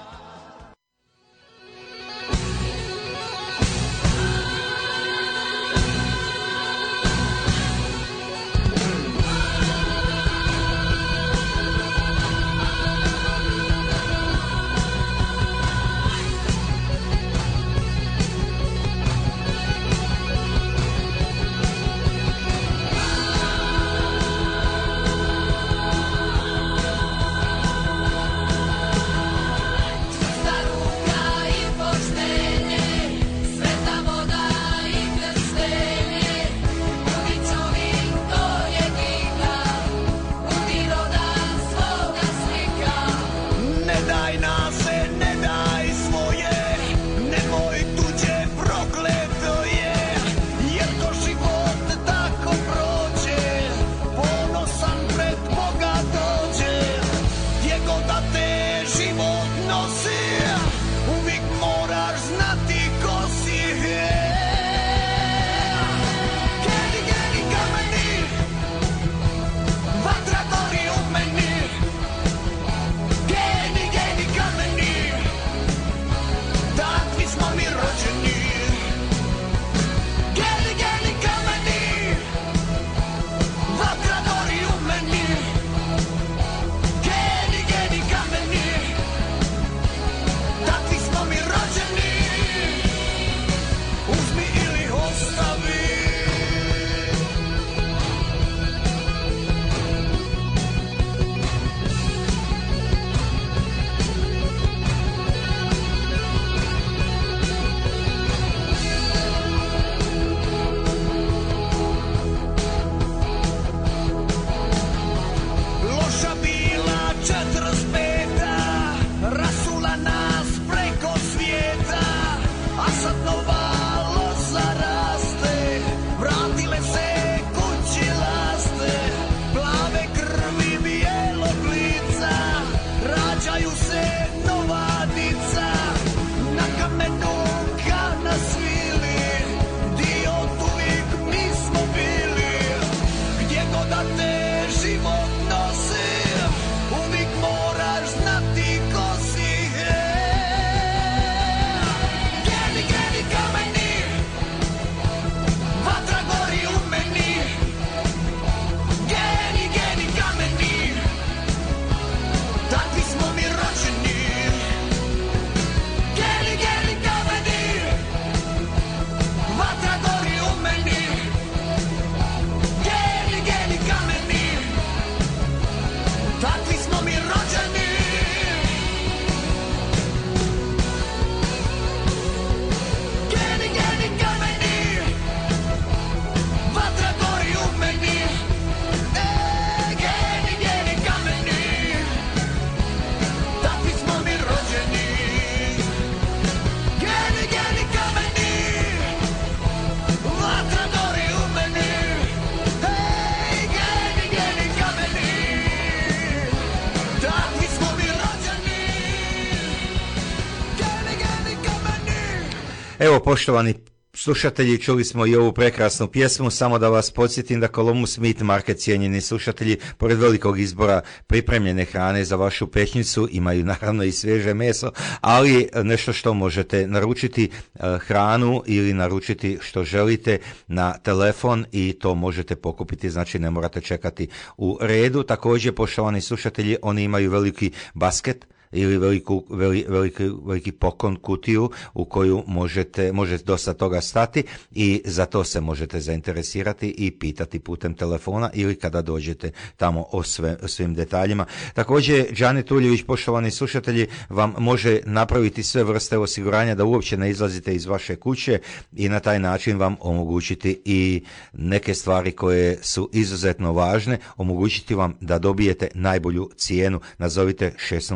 Evo, poštovani slušatelji, čuli smo i ovu prekrasnu pjesmu, samo da vas podsjetim da Columbus Meat Market, cijenjeni slušatelji, pored velikog izbora pripremljene hrane za vašu pećnicu, imaju naravno i svježe meso, ali nešto što možete naručiti, hranu ili naručiti što želite na telefon i to možete pokupiti, znači ne morate čekati u redu. Također, poštovani slušatelji, oni imaju veliki basket ili veliki poklon, kutiju u koju može dosta toga stati i za to se možete zainteresirati i pitati putem telefona ili kada dođete tamo o svim detaljima. Također, Đane Tuljević, poštovani slušatelji, vam može napraviti sve vrste osiguranja da uopće ne izlazite iz vaše kuće i na taj način vam omogućiti i neke stvari koje su izuzetno važne, omogućiti vam da dobijete najbolju cijenu. Nazovite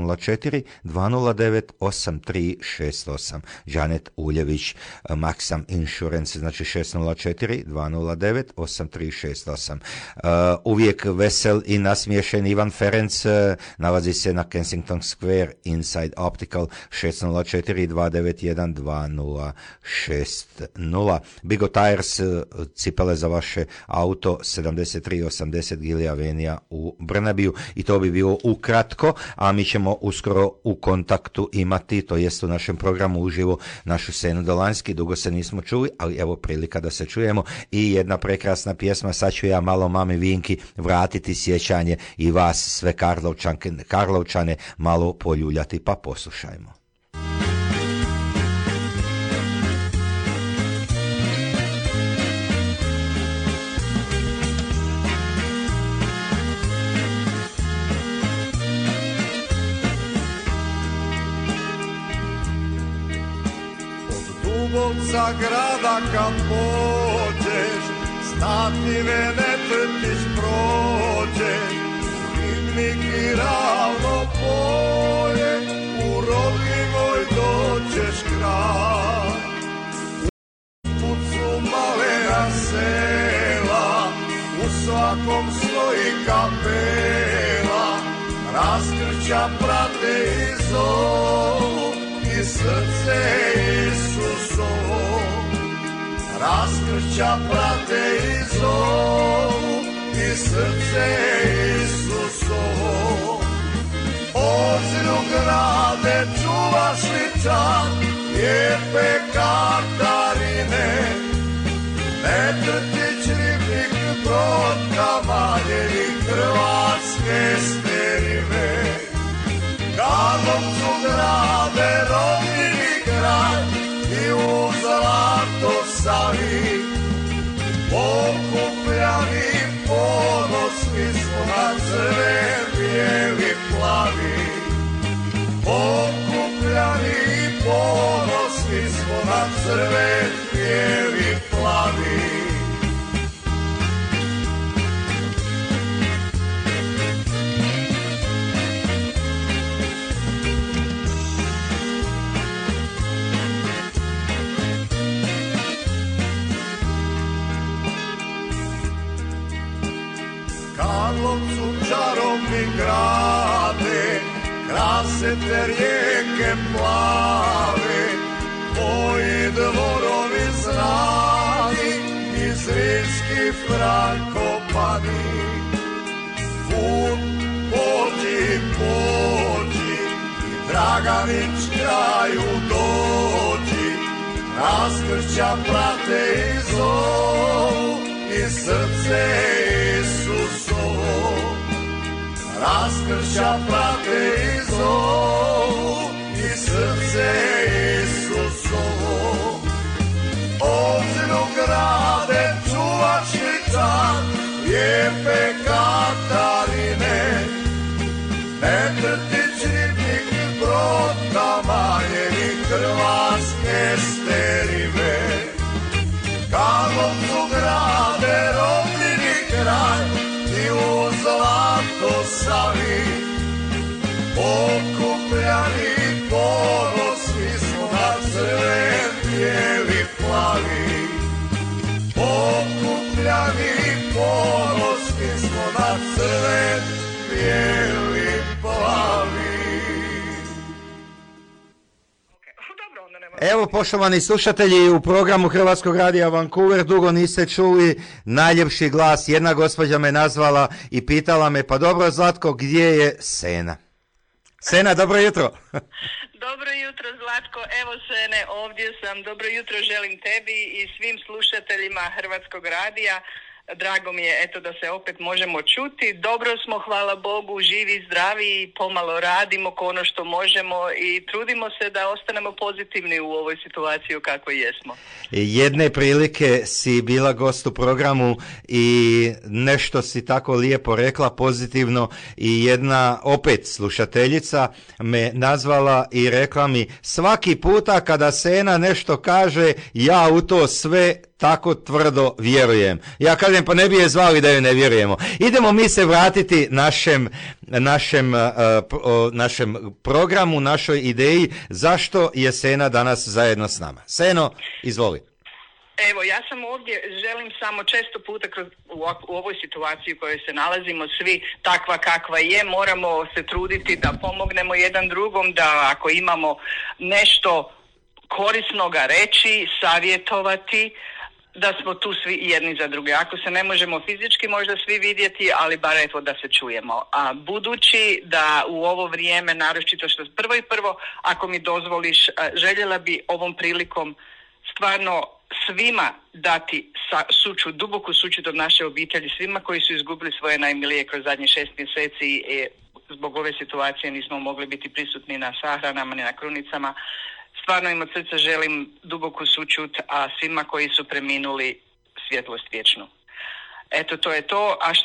604-209-8368. Đanet Uljević, Maxam Insurance, znači 604-209-8368. Uvijek vesel i nasmiješen Ivan Ferenc nalazi se na Kensington Square, Inside Optical, 604-291-2060. Bigo Tires, cipele za vaše auto, 7380 Gili Avenija u Brnabiju. I to bi bilo ukratko, a mi ćemo uskoro u kontaktu imati, to jest u našem programu uživo, našu Senu Dolanski. Dugo se nismo čuli, ali evo prilika da se čujemo i jedna prekrasna pjesma. Sad ću ja malo mami Vinki vratiti sjećanje i vas sve Karlovčane malo poljuljati, pa poslušajmo. Za grada kad pođeš, statine ne trpiš prođeš, u ribnik i ravno polje, u Rodivoj dođeš kraj. Put su malena sela, u svakom stoji kapela, raskrća prate i zovu i srce Isusovo. Raskrća prate i zovu i srce Isusovo. Ozru grade čuvaš li čak, lijepe Katarine, Metrtić, Ribnik, Brod, Kamaljevi, Hrvatske sterime. Karlovcu grade rodni kraj i u zlato Savi, pokupljani ponosni smo na crven, bijeli, plavi. Pokupljani ponosni smo na crven, bijeli, plavi. Karlovcu čarovni grade, krase te rijeke plave, tvoji dvorovi znani, iz Rimski Frankopani. Put pođi, pođi, i Draganić kraju dođi, raskrća prate i zovu i srce Isusovo. Raskrća prate i zovu i srce Isusovo. Ozru grade čuvaš li čak, lijepe Katarine, Metrtić, Ribnik, Brod, Kamaljevi, Hrvatske sterime. Karlovcu grade rodni kraj i u zlato Savi, pokupljani ponosni smo na crven, bijeli, plavi. Pokupljani ponosni smo na crven, bijeli, plavi. Evo, poštovani slušatelji, u programu Hrvatskog radija Vancouver dugo niste čuli najljepši glas. Jedna gospođa me nazvala i pitala me, pa dobro Zlatko, gdje je Sena? Sena, dobro jutro. Dobro jutro Zlatko, evo Sene, ovdje sam. Dobro jutro želim tebi i svim slušateljima Hrvatskog radija. Drago mi je eto da se opet možemo čuti. Dobro smo, hvala Bogu, živi, zdravi i pomalo radimo ono što možemo i trudimo se da ostanemo pozitivni u ovoj situaciji u kakvoj jesmo. Jedne prilike si bila gost u programu i nešto si tako lijepo rekla pozitivno i jedna opet slušateljica me nazvala i rekla mi, svaki puta kada Sena nešto kaže, ja u to sve tako tvrdo vjerujem. Ja kažem, pa ne bi je zvali da ju ne vjerujemo. Idemo mi se vratiti našem programu, našoj ideji, zašto je Sena danas zajedno s nama. Seno, izvoli. Evo, ja sam ovdje, želim samo često puta u ovoj situaciji u kojoj se nalazimo, svi takva kakva je, moramo se truditi da pomognemo jedan drugom, da ako imamo nešto korisnoga reći, savjetovati, da smo tu svi jedni za druge. Ako se ne možemo fizički možda svi vidjeti, ali bar eto da se čujemo. A budući da u ovo vrijeme, naročito što prvo, ako mi dozvoliš, željela bi ovom prilikom stvarno svima dati sućut, duboku sućut od naše obitelji, svima koji su izgubili svoje najmilije kroz zadnjih 6 mjeseci. Zbog ove situacije nismo mogli biti prisutni na sahranama ni na krunicama. Stvarno im od srca želim duboku sućut, a svima koji su preminuli svjetlost vječnu. Eto, to je to. A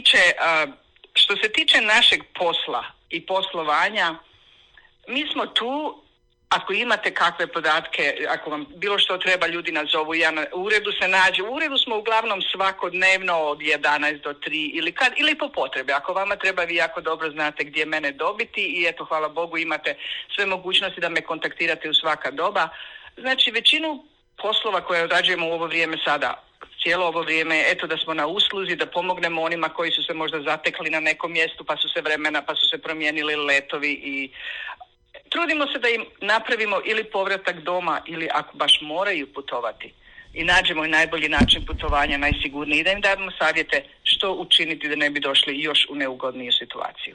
što se tiče našeg posla i poslovanja, mi smo tu, ako imate kakve podatke, ako vam bilo što treba, ljudi nas zovu, u uredu se nađe. U uredu smo uglavnom svakodnevno od 11 do 3 ili po potrebe. Ako vama treba, vi jako dobro znate gdje mene dobiti i eto, hvala Bogu, imate sve mogućnosti da me kontaktirate u svaka doba. Znači, većinu poslova koje odrađujemo u ovo vrijeme sada, cijelo ovo vrijeme, eto da smo na usluzi, da pomognemo onima koji su se možda zatekli na nekom mjestu, pa su se promijenili letovi i trudimo se da im napravimo ili povratak doma ili ako baš moraju putovati i nađemo i najbolji način putovanja, najsigurniji, da im damo savjete što učiniti da ne bi došli još u neugodniju situaciju.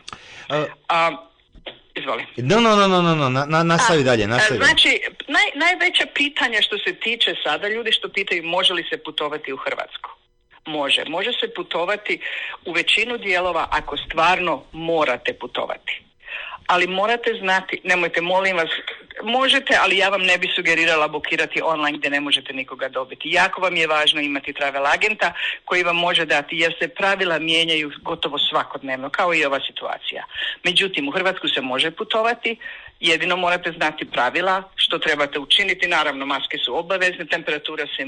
Izvoli. Nastavi dalje. Znači, najveća pitanja što se tiče sada, ljudi što pitaju može li se putovati u Hrvatsku. Može se putovati u većinu dijelova ako stvarno morate putovati. Ali morate znati, nemojte, molim vas, možete, ali ja vam ne bi sugerirala blokirati online gdje ne možete nikoga dobiti. Jako vam je važno imati travel agenta koji vam može dati, jer se pravila mijenjaju gotovo svakodnevno, kao i ova situacija. Međutim, u Hrvatsku se može putovati, jedino morate znati pravila, što trebate učiniti. Naravno, maske su obavezne, temperatura se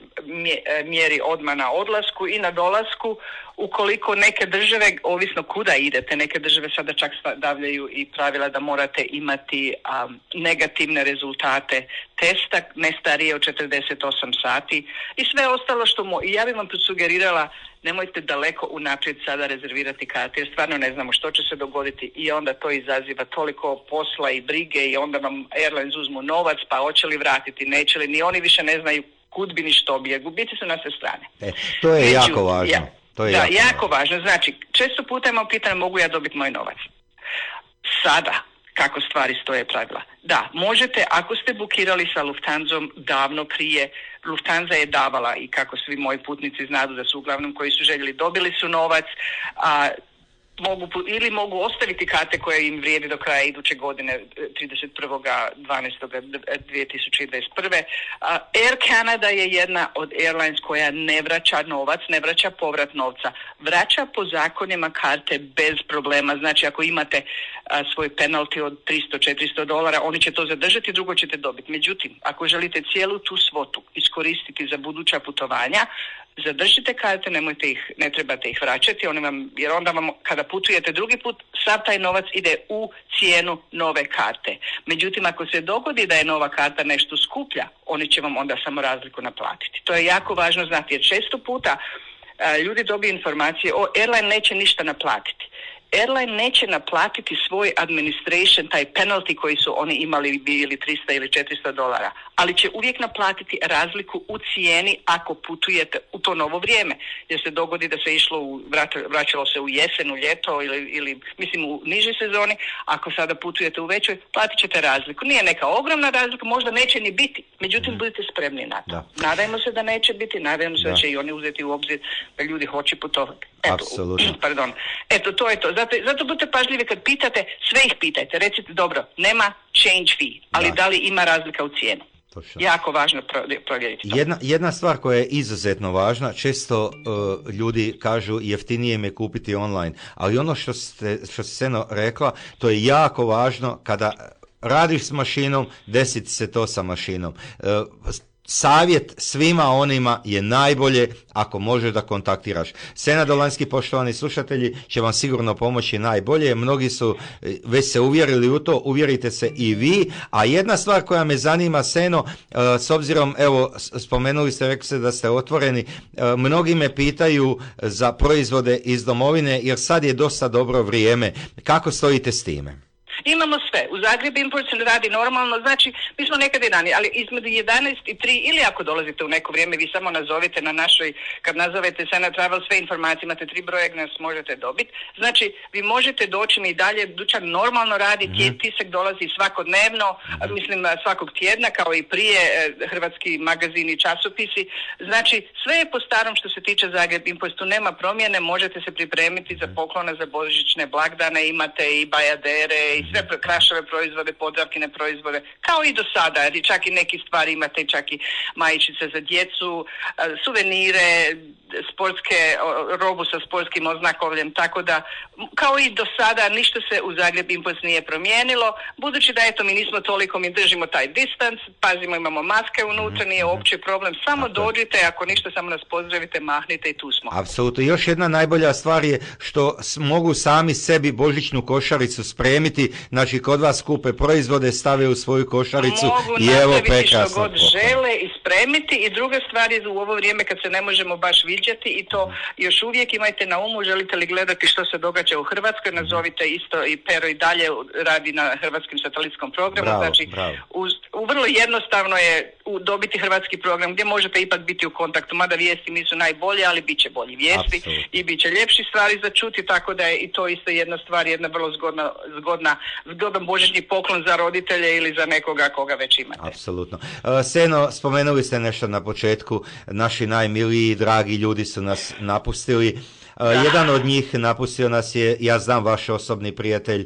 mjeri odmah na odlasku i na dolasku. Ukoliko neke države, ovisno kuda idete, neke države sada čak stavljaju i pravila da morate imati negativne rezultate testa, ne starije od 48 sati i sve ostalo što ja bih vam sugerirala, nemojte daleko unaprijed sada rezervirati karte, jer stvarno ne znamo što će se dogoditi i onda to izaziva toliko posla i brige i onda vam airlines uzmu novac, pa hoće li vratiti, neće li, ni oni više ne znaju kud bi ni što bi, jer gubici su na sve strane. To je jako važno. Jako važno. Znači, često puta imamo pitanje, mogu ja dobiti moj novac? Sada, kako stvari stoje pravila? Da, možete, ako ste bukirali sa Lufthansom davno prije, Lufthansa je davala i kako svi moji putnici znadu da su uglavnom koji su željeli, dobili su novac, mogu ostaviti karte koje im vrijedi do kraja iduće godine 31.12.2021. Air Canada je jedna od airlines koja ne vraća novac, ne vraća povrat novca. Vraća po zakonima karte bez problema. Znači, ako imate svoj penalty od $300-400, oni će to zadržati, drugo ćete dobiti. Međutim, ako želite cijelu tu svotu iskoristiti za buduća putovanja, zadržite karte, ne trebate ih vraćati, jer onda vam, kada putujete drugi put, sav taj novac ide u cijenu nove karte. Međutim, ako se dogodi da je nova karta nešto skuplja, oni će vam onda samo razliku naplatiti. To je jako važno znati, jer često puta ljudi dobiju informacije, airline neće ništa naplatiti. airline neće naplatiti svoj administration, taj penalty koji su oni imali bili 300 ili $400, ali će uvijek naplatiti razliku u cijeni ako putujete u to novo vrijeme. Jer se dogodi da se vraćalo se u jesen, u ljeto ili mislim u nižoj sezoni, ako sada putujete u većoj, platit ćete razliku. Nije neka ogromna razlika, možda neće ni biti, međutim budite spremni na to. Da. Nadajmo se da neće biti, nadajmo se da će i oni uzeti u obzir da ljudi hoće putovati. Apsolutno. Pardon. Eto, to je to. Zato budete pažljivi kad pitate, sve ih pitajte. Recite, dobro, nema change fee, ali da li ima razlika u cijenu? Točno. Jako važno provjeriti to. Jedna stvar koja je izuzetno važna, često ljudi kažu jeftinije me kupiti online, ali ono što ste Seno rekla, to je jako važno kada radiš s mašinom, desi se to sa mašinom. Savjet svima onima je najbolje ako možeš da kontaktiraš. Sena Dolanjski, poštovani slušatelji, će vam sigurno pomoći najbolje. Mnogi su već se uvjerili u to, uvjerite se i vi. A jedna stvar koja me zanima, Seno, s obzirom, evo, spomenuli ste, rekli ste da ste otvoreni, mnogi me pitaju za proizvode iz domovine, jer sad je dosta dobro vrijeme. Kako stojite s time? Imamo sve. U Zagreb Import se radi normalno, znači mi smo nekad i ranije, ali između 11 i 3 ili ako dolazite u neko vrijeme, vi samo nazovite na našoj, kad nazovete Sena Travel, sve informacije, imate 3 broja gdje nas možete dobiti. Znači, vi možete doći mi i dalje, dućan normalno radi, tisak dolazi svakodnevno, mislim svakog tjedna, kao i prije, hrvatski magazini, časopisi. Znači, sve je po starom što se tiče Zagreb Import, tu nema promjene, možete se pripremiti za poklone, za božićne blagdane, imate i bajadere i sve krašove proizvode, Podravkine proizvode, kao i do sada, jer čak i neki stvari imate, čak i majičice za djecu, suvenire, sportske, robu sa sportskim oznakovljem, tako da, kao i do sada, ništa se u Zagreb Impulse nije promijenilo, budući da eto, mi nismo toliko, mi držimo taj distance, pazimo, imamo maske unutra, nije uopće problem, samo dođite, ako ništa, samo nas pozdravite, mahnite i tu smo. Apsolutno. Još jedna najbolja stvar je što mogu sami sebi božićnu košaricu spremiti, znači kod vas kupe proizvode, stave u svoju košaricu i evo prekrasno. Mogu napraviti što god žele i spremiti, i druga stvar je u ovo vrijeme kad se ne možemo baš viđati, i to još uvijek imajte na umu, želite li gledati što se događa u Hrvatskoj, nazovite isto, i Pero i dalje radi na hrvatskim satelitskom programu, znači vrlo jednostavno je dobiti hrvatski program gdje možete ipak biti u kontaktu, mada vijesti nisu najbolje, ali bit će bolji vijesti i bit će ljepši stvari za čuti, tako da je i to isto jedna stvar, jedna vrlo zgodan božićni poklon za roditelje ili za nekoga koga već imate. Apsolutno. Seno, spomenuli ste nešto na početku, naši najmiliji, dragi ljudi su nas napustili. Jedan od njih napustio nas je, ja znam, vaš osobni prijatelj,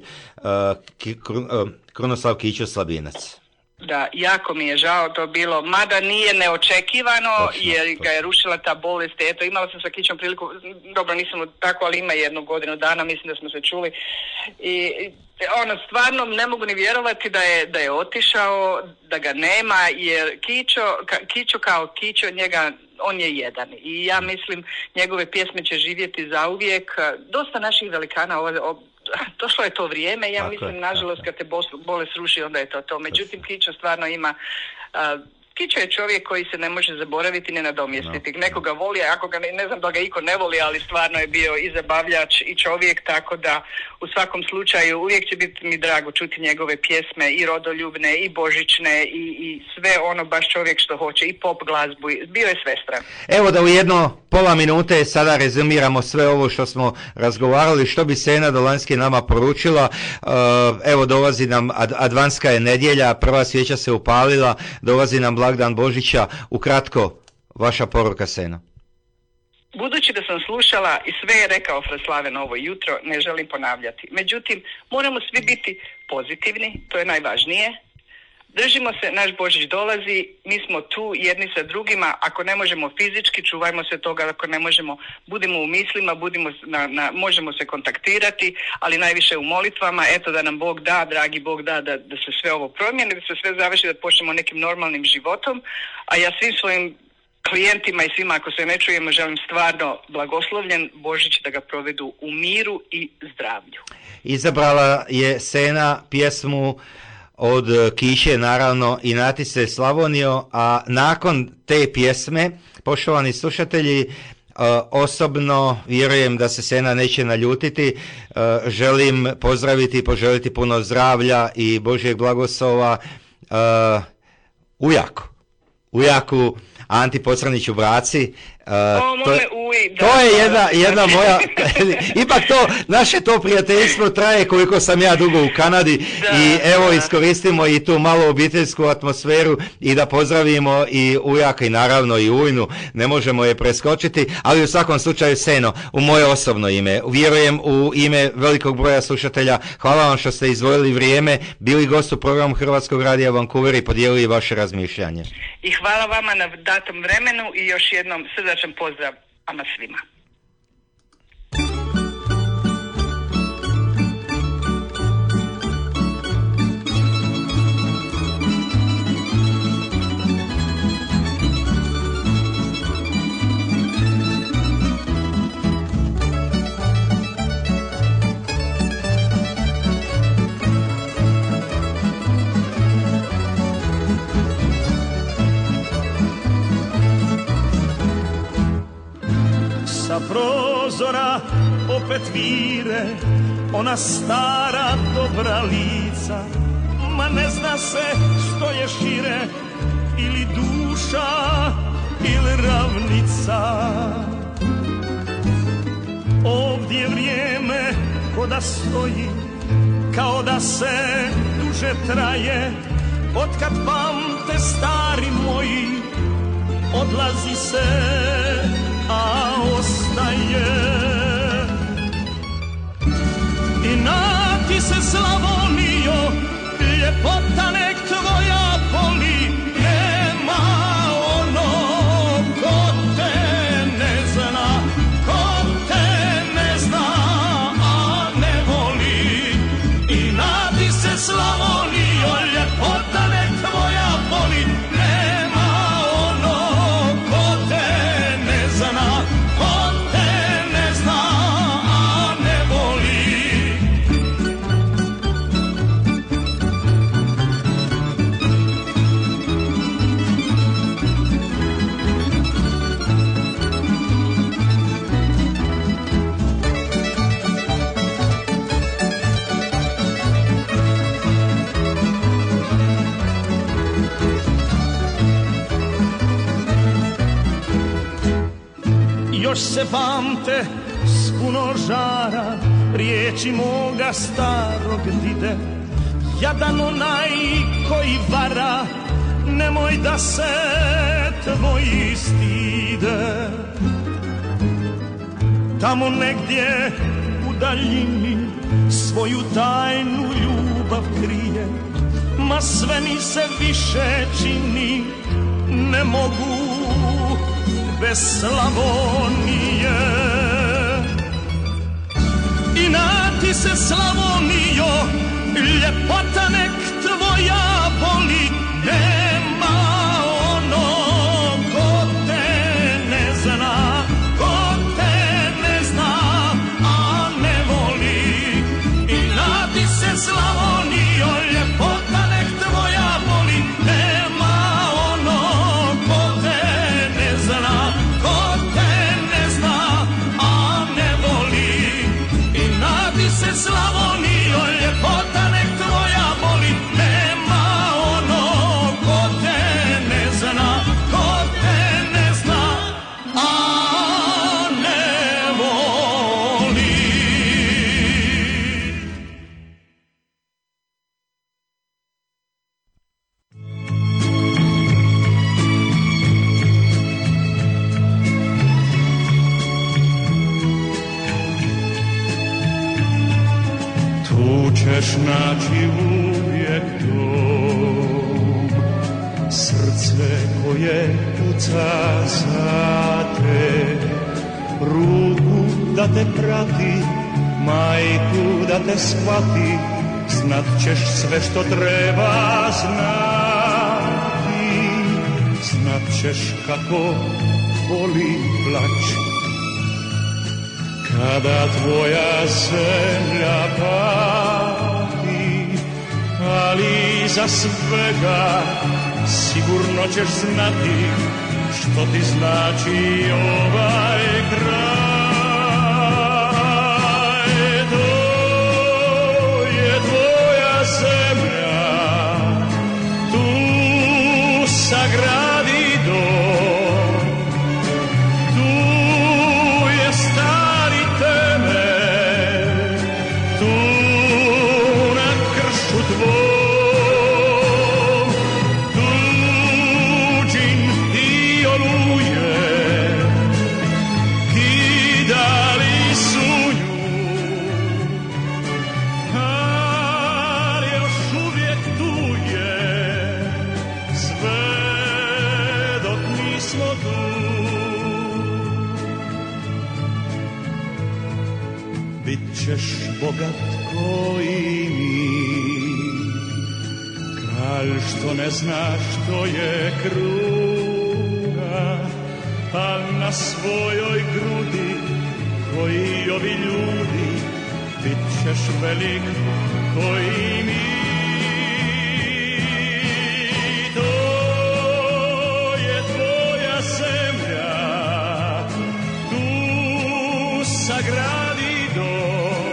Krunoslav Kićo Slabinac. Da, jako mi je žao to bilo, mada nije neočekivano, jer ga je rušila ta bolest. Eto, imala sam sa Kićom priliku, dobro, nisam tako, ali ima 1 godinu dana, mislim da smo se čuli. I stvarno ne mogu ni vjerovati da je otišao, da ga nema, jer Kićo kao Kićo, on je jedan. I ja mislim, njegove pjesme će živjeti zauvijek. Dosta naših velikana došlo je to vrijeme, ja mislim, nažalost, kad te bolest ruši, onda je to to. Međutim, Kićo stvarno ima... Kićo je čovjek koji se ne može zaboraviti ni nadomjestiti. Nekoga voli, ako ga ne znam da ga iko ne voli, ali stvarno je bio i zabavljač i čovjek, tako da u svakom slučaju uvijek će biti mi drago čuti njegove pjesme, i rodoljubne, i božićne, i sve ono, baš čovjek što hoće, i pop glazbu, bio je svestran. Evo da u jedno pola minute sada rezumiramo sve ovo što smo razgovarali, što bi Sena Dolanjski nama poručila. Evo, dolazi nam, advantska je nedjelja, prva svijeća se upalila, dolazi nam blagdan Božića. Ukratko, vaša poruka, Seno. Budući da sam slušala i sve je rekao Slaven ovo jutro, ne želim ponavljati. Međutim, moramo svi biti pozitivni, to je najvažnije. Držimo se, naš Božić dolazi, mi smo tu jedni sa drugima, ako ne možemo fizički, čuvajmo se toga, ako ne možemo, budimo u mislima, možemo se kontaktirati, ali najviše u molitvama, eto da nam Bog da, dragi Bog da se sve ovo promijeni, da se sve završi, da počnemo nekim normalnim životom, a ja svim svojim klijentima i svima, ako se ne čujemo, želim stvarno blagoslovljen Božić, da ga provedu u miru i zdravlju. Izabrala je Sena pjesmu od Kiće, naravno, Inati se Slavonijo, a nakon te pjesme, poštovani slušatelji, Osobno vjerujem da se Sena neće naljutiti. Želim pozdraviti i poželiti puno zdravlja i Božjeg blagoslova Ujaku Anti Pocraniću Braci. To je jedna moja, ipak to, naše to prijateljstvo traje koliko sam ja dugo u Kanadi i evo iskoristimo i tu malo obiteljsku atmosferu i da pozdravimo i Ujaka i naravno i Ujnu, ne možemo je preskočiti, ali u svakom slučaju Seno, u moje osobno ime, vjerujem u ime velikog broja slušatelja, hvala vam što ste izdvojili vrijeme, bili gost u programu Hrvatskog radija Vancouver i podijelili vaše razmišljanje. I hvala vama na datom vremenu i još jednom srdačan pozdrav vama svima. Sa prozora opet vire ona stara dobra lica, ma ne zna se što je šire, ili duša ili ravnica. Ovdje vrijeme ko da stoji, kao da se duže traje, otkad pamte stari moji, odlazi se a ostaje. I na ti se Slavonijo, ljepota nek tvoja boli, nema ono ko te ne zna, ko te ne zna, a ne voli. I na ti se Slavonijo, ljepota nek tvoja boli, nema ono ko te ne zna, ko te ne zna, a ne voli. Još se pamte s puno žara riječi moga starog dide, jadan onaj koji vara, nemoj da se tvoji stide. Tamo negdje u daljini svoju tajnu ljubav krije, ma sve mi se više čini, ne mogu bez Slavonije. I na ti se Slavonijo, ljepota nek tvoja boli, nema ono ko te ne zna, ko te ne zna, a ne voli. I na ti se Slavonijo, ljepota nek tvoja boli, nema ono ko te ne zna, ko te ne zna, a ne voli. I nadi se Slavonijo, ljepota nek tvoja boli, nema ono ko te ne zna, ko te ne zna, a ne voli. Tu ćeš naći uvijek dom, srce koje puca za te, ruku da te prati, majku da te shvati, znat ćeš sve što treba znati, znat ćeš kako boli plać kada tvoja zemlja pati, ali za svega sigurno ćeš znati, što ti znači ovaj kraj. To je tvoja zemlja, tu sagradi dom, tu je stari temelj, tu na kršu tvom. Ćeš bogat koji mi, kralj što ne zna što je kruna, a na svojoj grudi koji ovi ljudi, bit ćeš velik koji mi. To je tvoja zemlja, tu sagradi dom.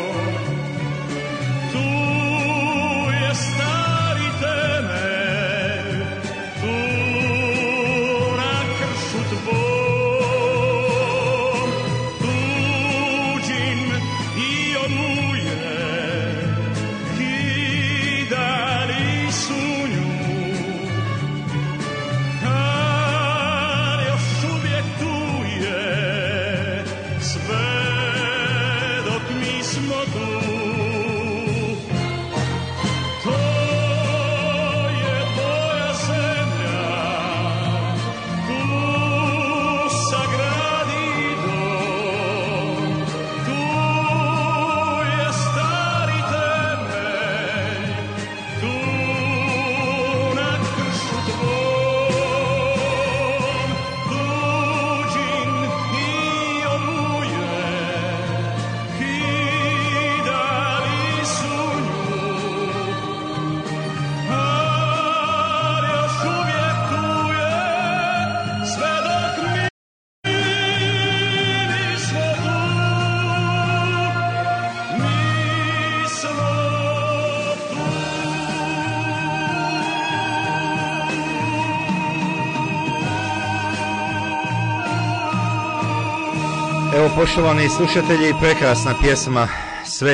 Evo, poštovani slušatelji, prekrasna pjesma, sve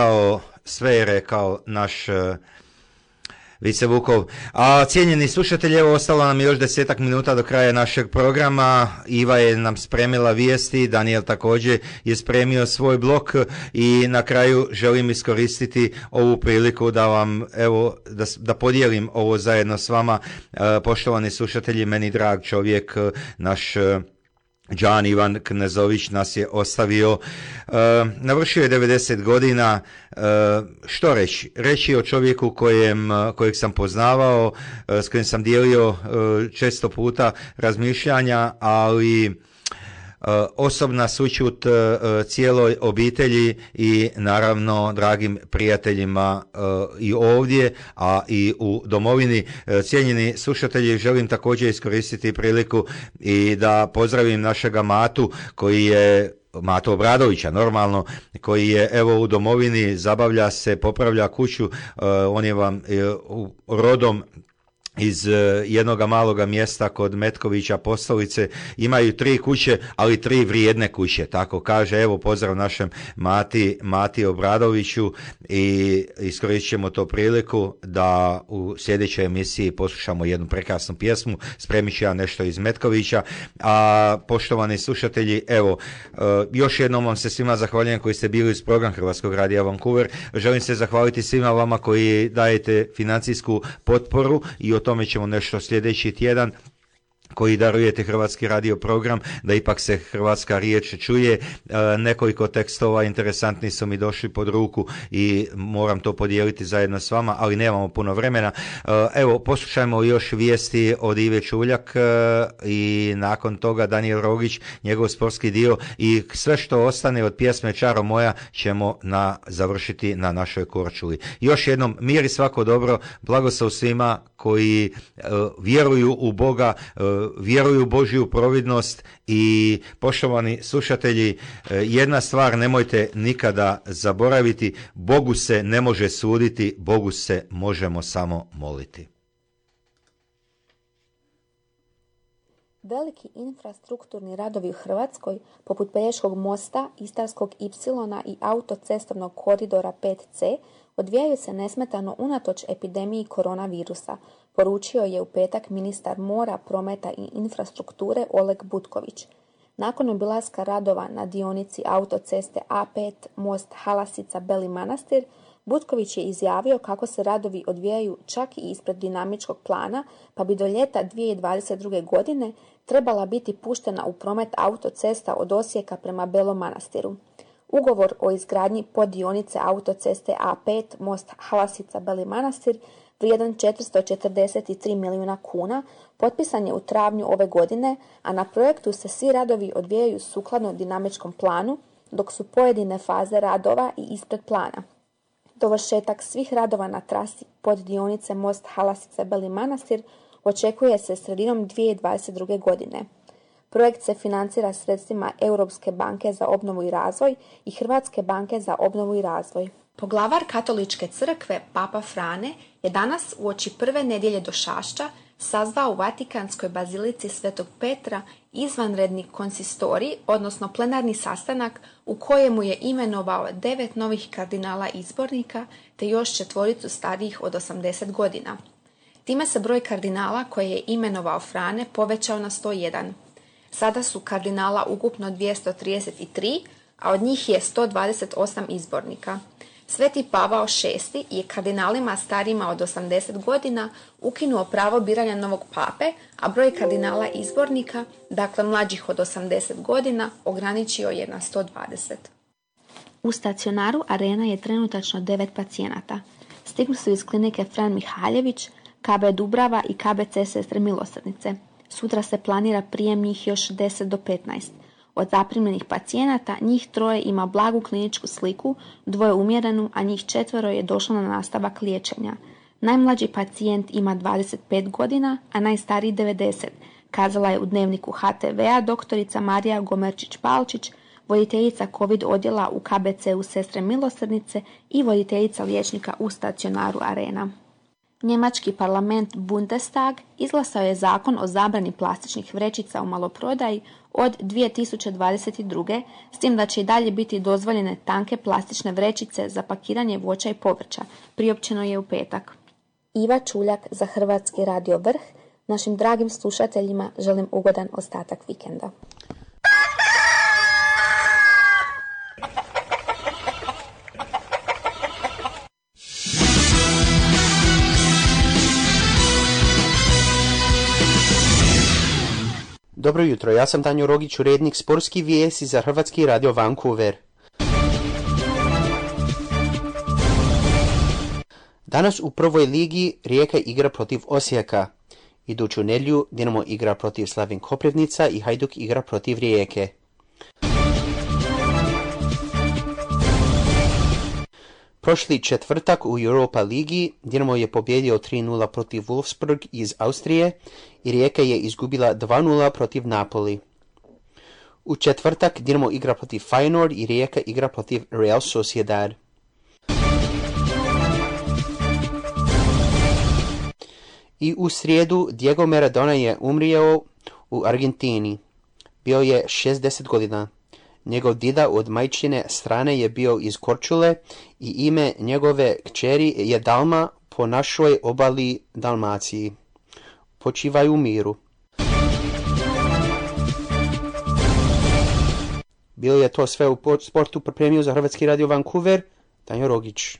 je rekao naš Vice Vukov. A cijenjeni slušatelji, evo ostalo nam još 10 minuta do kraja našeg programa. Iva je nam spremila vijesti, Daniel također je spremio svoj blok i na kraju želim iskoristiti ovu priliku da vam, evo, da podijelim ovo zajedno s vama. Poštovani slušatelji, meni drag čovjek, naš Đan Ivan Knezović nas je ostavio, navršio je 90 godina, što reći? Reći o čovjeku kojeg sam poznavao, s kojim sam dijelio često puta razmišljanja, ali osobna sućut cijeloj obitelji i naravno dragim prijateljima i ovdje, a i u domovini. Cijenjeni slušatelji, želim također iskoristiti priliku i da pozdravim našega Matu, koji je Mato Obradovića, normalno, koji je evo u domovini, zabavlja se, popravlja kuću, on je vam rodom iz jednoga maloga mjesta kod Metkovića, Postolice. Imaju 3 kuće, ali 3 vrijedne kuće, tako kaže. Evo, pozdrav našem Mati Obradoviću i iskoristit ćemo to priliku da u sljedećoj emisiji poslušamo jednu prekrasnu pjesmu. Spremit ću ja nešto iz Metkovića. A poštovani slušatelji, evo, još jednom vam se svima zahvaljujem koji ste bili uz program Hrvatskog radija Vancouver. Želim se zahvaliti svima vama koji dajete financijsku potporu i o tome ćemo nešto sljedeći tjedan, koji darujete Hrvatski radio program, da ipak se hrvatska riječ čuje. Nekoliko tekstova interesantni su mi došli pod ruku i moram to podijeliti zajedno s vama, ali nemamo puno vremena. Evo, poslušajmo još vijesti od Ive Čuljak i nakon toga Daniel Rogić, njegov sportski dio, i sve što ostane od pjesme Čaro moja ćemo završiti na našoj Korčuli. Još jednom, mir i svako dobro, blagoslov svima koji vjeruju u Boga, vjeruju u Božju providnost. I poštovani slušatelji, jedna stvar nemojte nikada zaboraviti, Bogu se ne može suditi, Bogu se možemo samo moliti. Veliki infrastrukturni radovi u Hrvatskoj, poput Pelješkog mosta, Istarskog ipsilona i autocestovnog koridora 5C, odvijaju se nesmetano unatoč epidemiji koronavirusa, poručio je u petak ministar mora, prometa i infrastrukture Oleg Butković. Nakon obilaska radova na dionici autoceste A5 most Halasica-Beli Manastir, Butković je izjavio kako se radovi odvijaju čak i ispred dinamičkog plana, pa bi do ljeta 2022. godine trebala biti puštena u promet autocesta od Osijeka prema Belom Manastiru. Ugovor o izgradnji poddionice autoceste A5 most Halasica-Beli Manastir vrijedan 443 milijuna kuna potpisan je u travnju ove godine, a na projektu se svi radovi odvijaju sukladno dinamičkom planu, dok su pojedine faze radova i ispred plana. Dovršetak svih radova na trasi poddionice most Halasica-Beli Manastir očekuje se sredinom 2022. godine. Projekt se financira sredstvima Europske banke za obnovu i razvoj i Hrvatske banke za obnovu i razvoj. Poglavar Katoličke crkve, Papa Frane, je danas uoči prve nedjelje došašća sazvao u Vatikanskoj bazilici Svetog Petra izvanredni konsistorij, odnosno plenarni sastanak u kojemu je imenovao 9 novih kardinala izbornika te još 4 starijih od 80 godina. Time se broj kardinala koje je imenovao Frane povećao na 101. Sada su kardinala ukupno 233, a od njih je 128 izbornika. Sveti Pavao VI je kardinalima starijima od 80 godina ukinuo pravo biranja novog pape, a broj kardinala izbornika, dakle mlađih od 80 godina, ograničio je na 120. U stacionaru Arena je trenutačno 9 pacijenata. Stigli su iz klinike Fran Mihaljević, KB Dubrava i KBC Sestre Milosrdnice. Sutra se planira prijem njih još 10 do 15. Od zaprimljenih pacijenata njih 3 ima blagu kliničku sliku, 2 umjerenu, a njih 4 je došlo na nastavak liječenja. Najmlađi pacijent ima 25 godina, a najstariji 90, kazala je u dnevniku HTV-a doktorica Marija Gomerčić-Palčić, voditeljica COVID odjela u KBC-u Sestre Milosrdnice i voditeljica liječnika u stacionaru Arena. Njemački parlament Bundestag izglasao je zakon o zabrani plastičnih vrećica u maloprodaji od 2022. s tim da će i dalje biti dozvoljene tanke plastične vrećice za pakiranje voća i povrća, priopćeno je u petak. Iva Čuljak za Hrvatski radio Vrh. Našim dragim slušateljima želim ugodan ostatak vikenda. Dobro jutro, ja sam Tanjo Rogić, urednik sportski vijesti za Hrvatski radio Vancouver. Danas u prvoj ligi Rijeka igra protiv Osijeka. Iduću nedjelju Dinamo igra protiv Slavin Koprivnica i Hajduk igra protiv Rijeke. Prošli četvrtak u Europa ligi Dinamo je pobjedio 3-0 protiv Wolfsburg iz Austrije i Rijeka je izgubila 2-0 protiv Napoli. U četvrtak Dinamo igra protiv Feyenoord i Rijeka igra protiv Real Sociedad. I u srijedu Diego Maradona je umrio u Argentini. Bio je 60 godina. Njegov dida od majčine strane je bio iz Korčule i ime njegove kćeri je Dalma po našoj obali Dalmaciji. Počivaj u miru. Bilo je to sve u sportu, pripremio za Hrvatski radio Vancouver, Tanjo Rogić.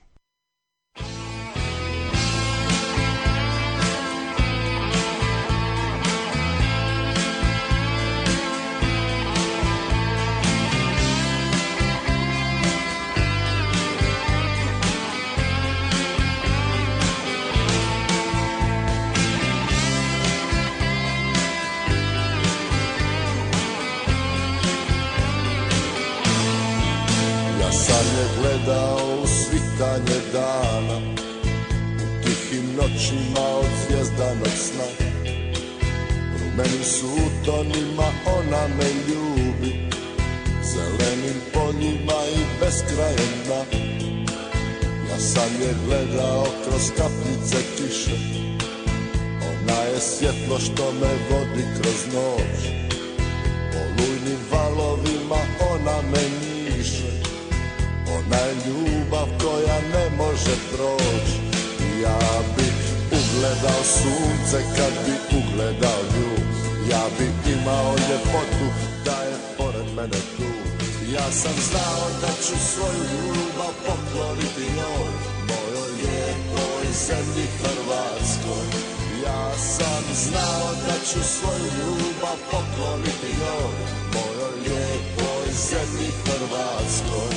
San je gledao svitanje dana, u tihim noćima od zvjezdanog sna. Rumenim sutonima ona me ljubi, zelenim poljima i beskrajena. Ja sam je gledao kroz kapljice kiše, ona je svjetlo što me vodi kroz noć. Olujnim valovima ona me njiše, ona je ljubav koja ne može proći. Ja bi ugledao sunce kad bi ugledao nju, ja bi imao ljepotu da je pored mene tu. Ja sam znao da ću svoju ljubav pokloniti njoj, mojoj lijepoj zemlji Hrvatskoj. Ja sam znao da ću svoju ljubav pokloniti njoj, mojoj lijepoj zemlji Hrvatskoj.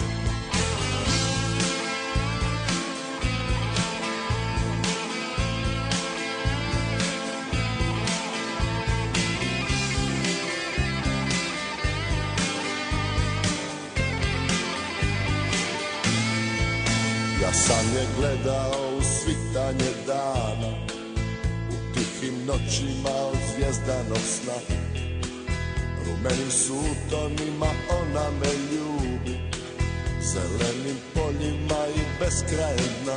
Ja sam je gledao u svitanje dana, u tihim noćima od zvjezdanog sna. Rumenim sutonima ona me ljubi, zelenim poljima i beskrajna.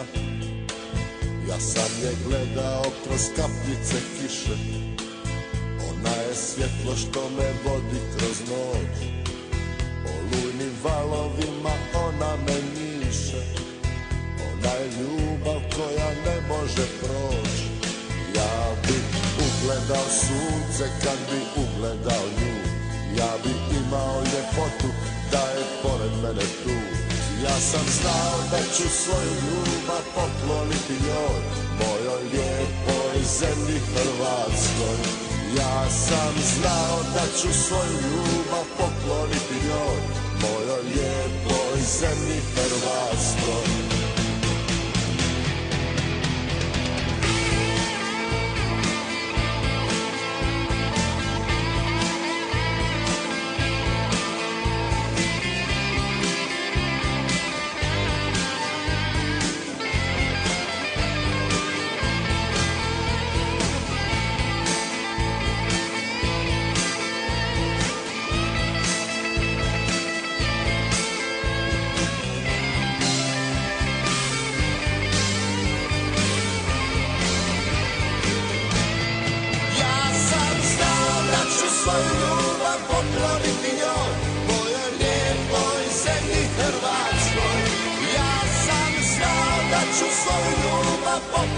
Ja sam je gledao kroz kapljice kiše, ona je svjetlo što me vodi kroz noć. Olujnim valovima ona me njiše, ona je ljubav koja ne može proći. Ja bi ugledao sunce kad bi ugledao nju, ja bi imao ljepotu da je pored mene tu. Ja sam znao da ću svoju ljubav pokloniti njoj, mojoj lijepoj zemlji Hrvatskoj. Ja sam znao da ću svoju ljubav pokloniti njoj, mojoj lijepoj zemlji Hrvatskoj. Pokloniti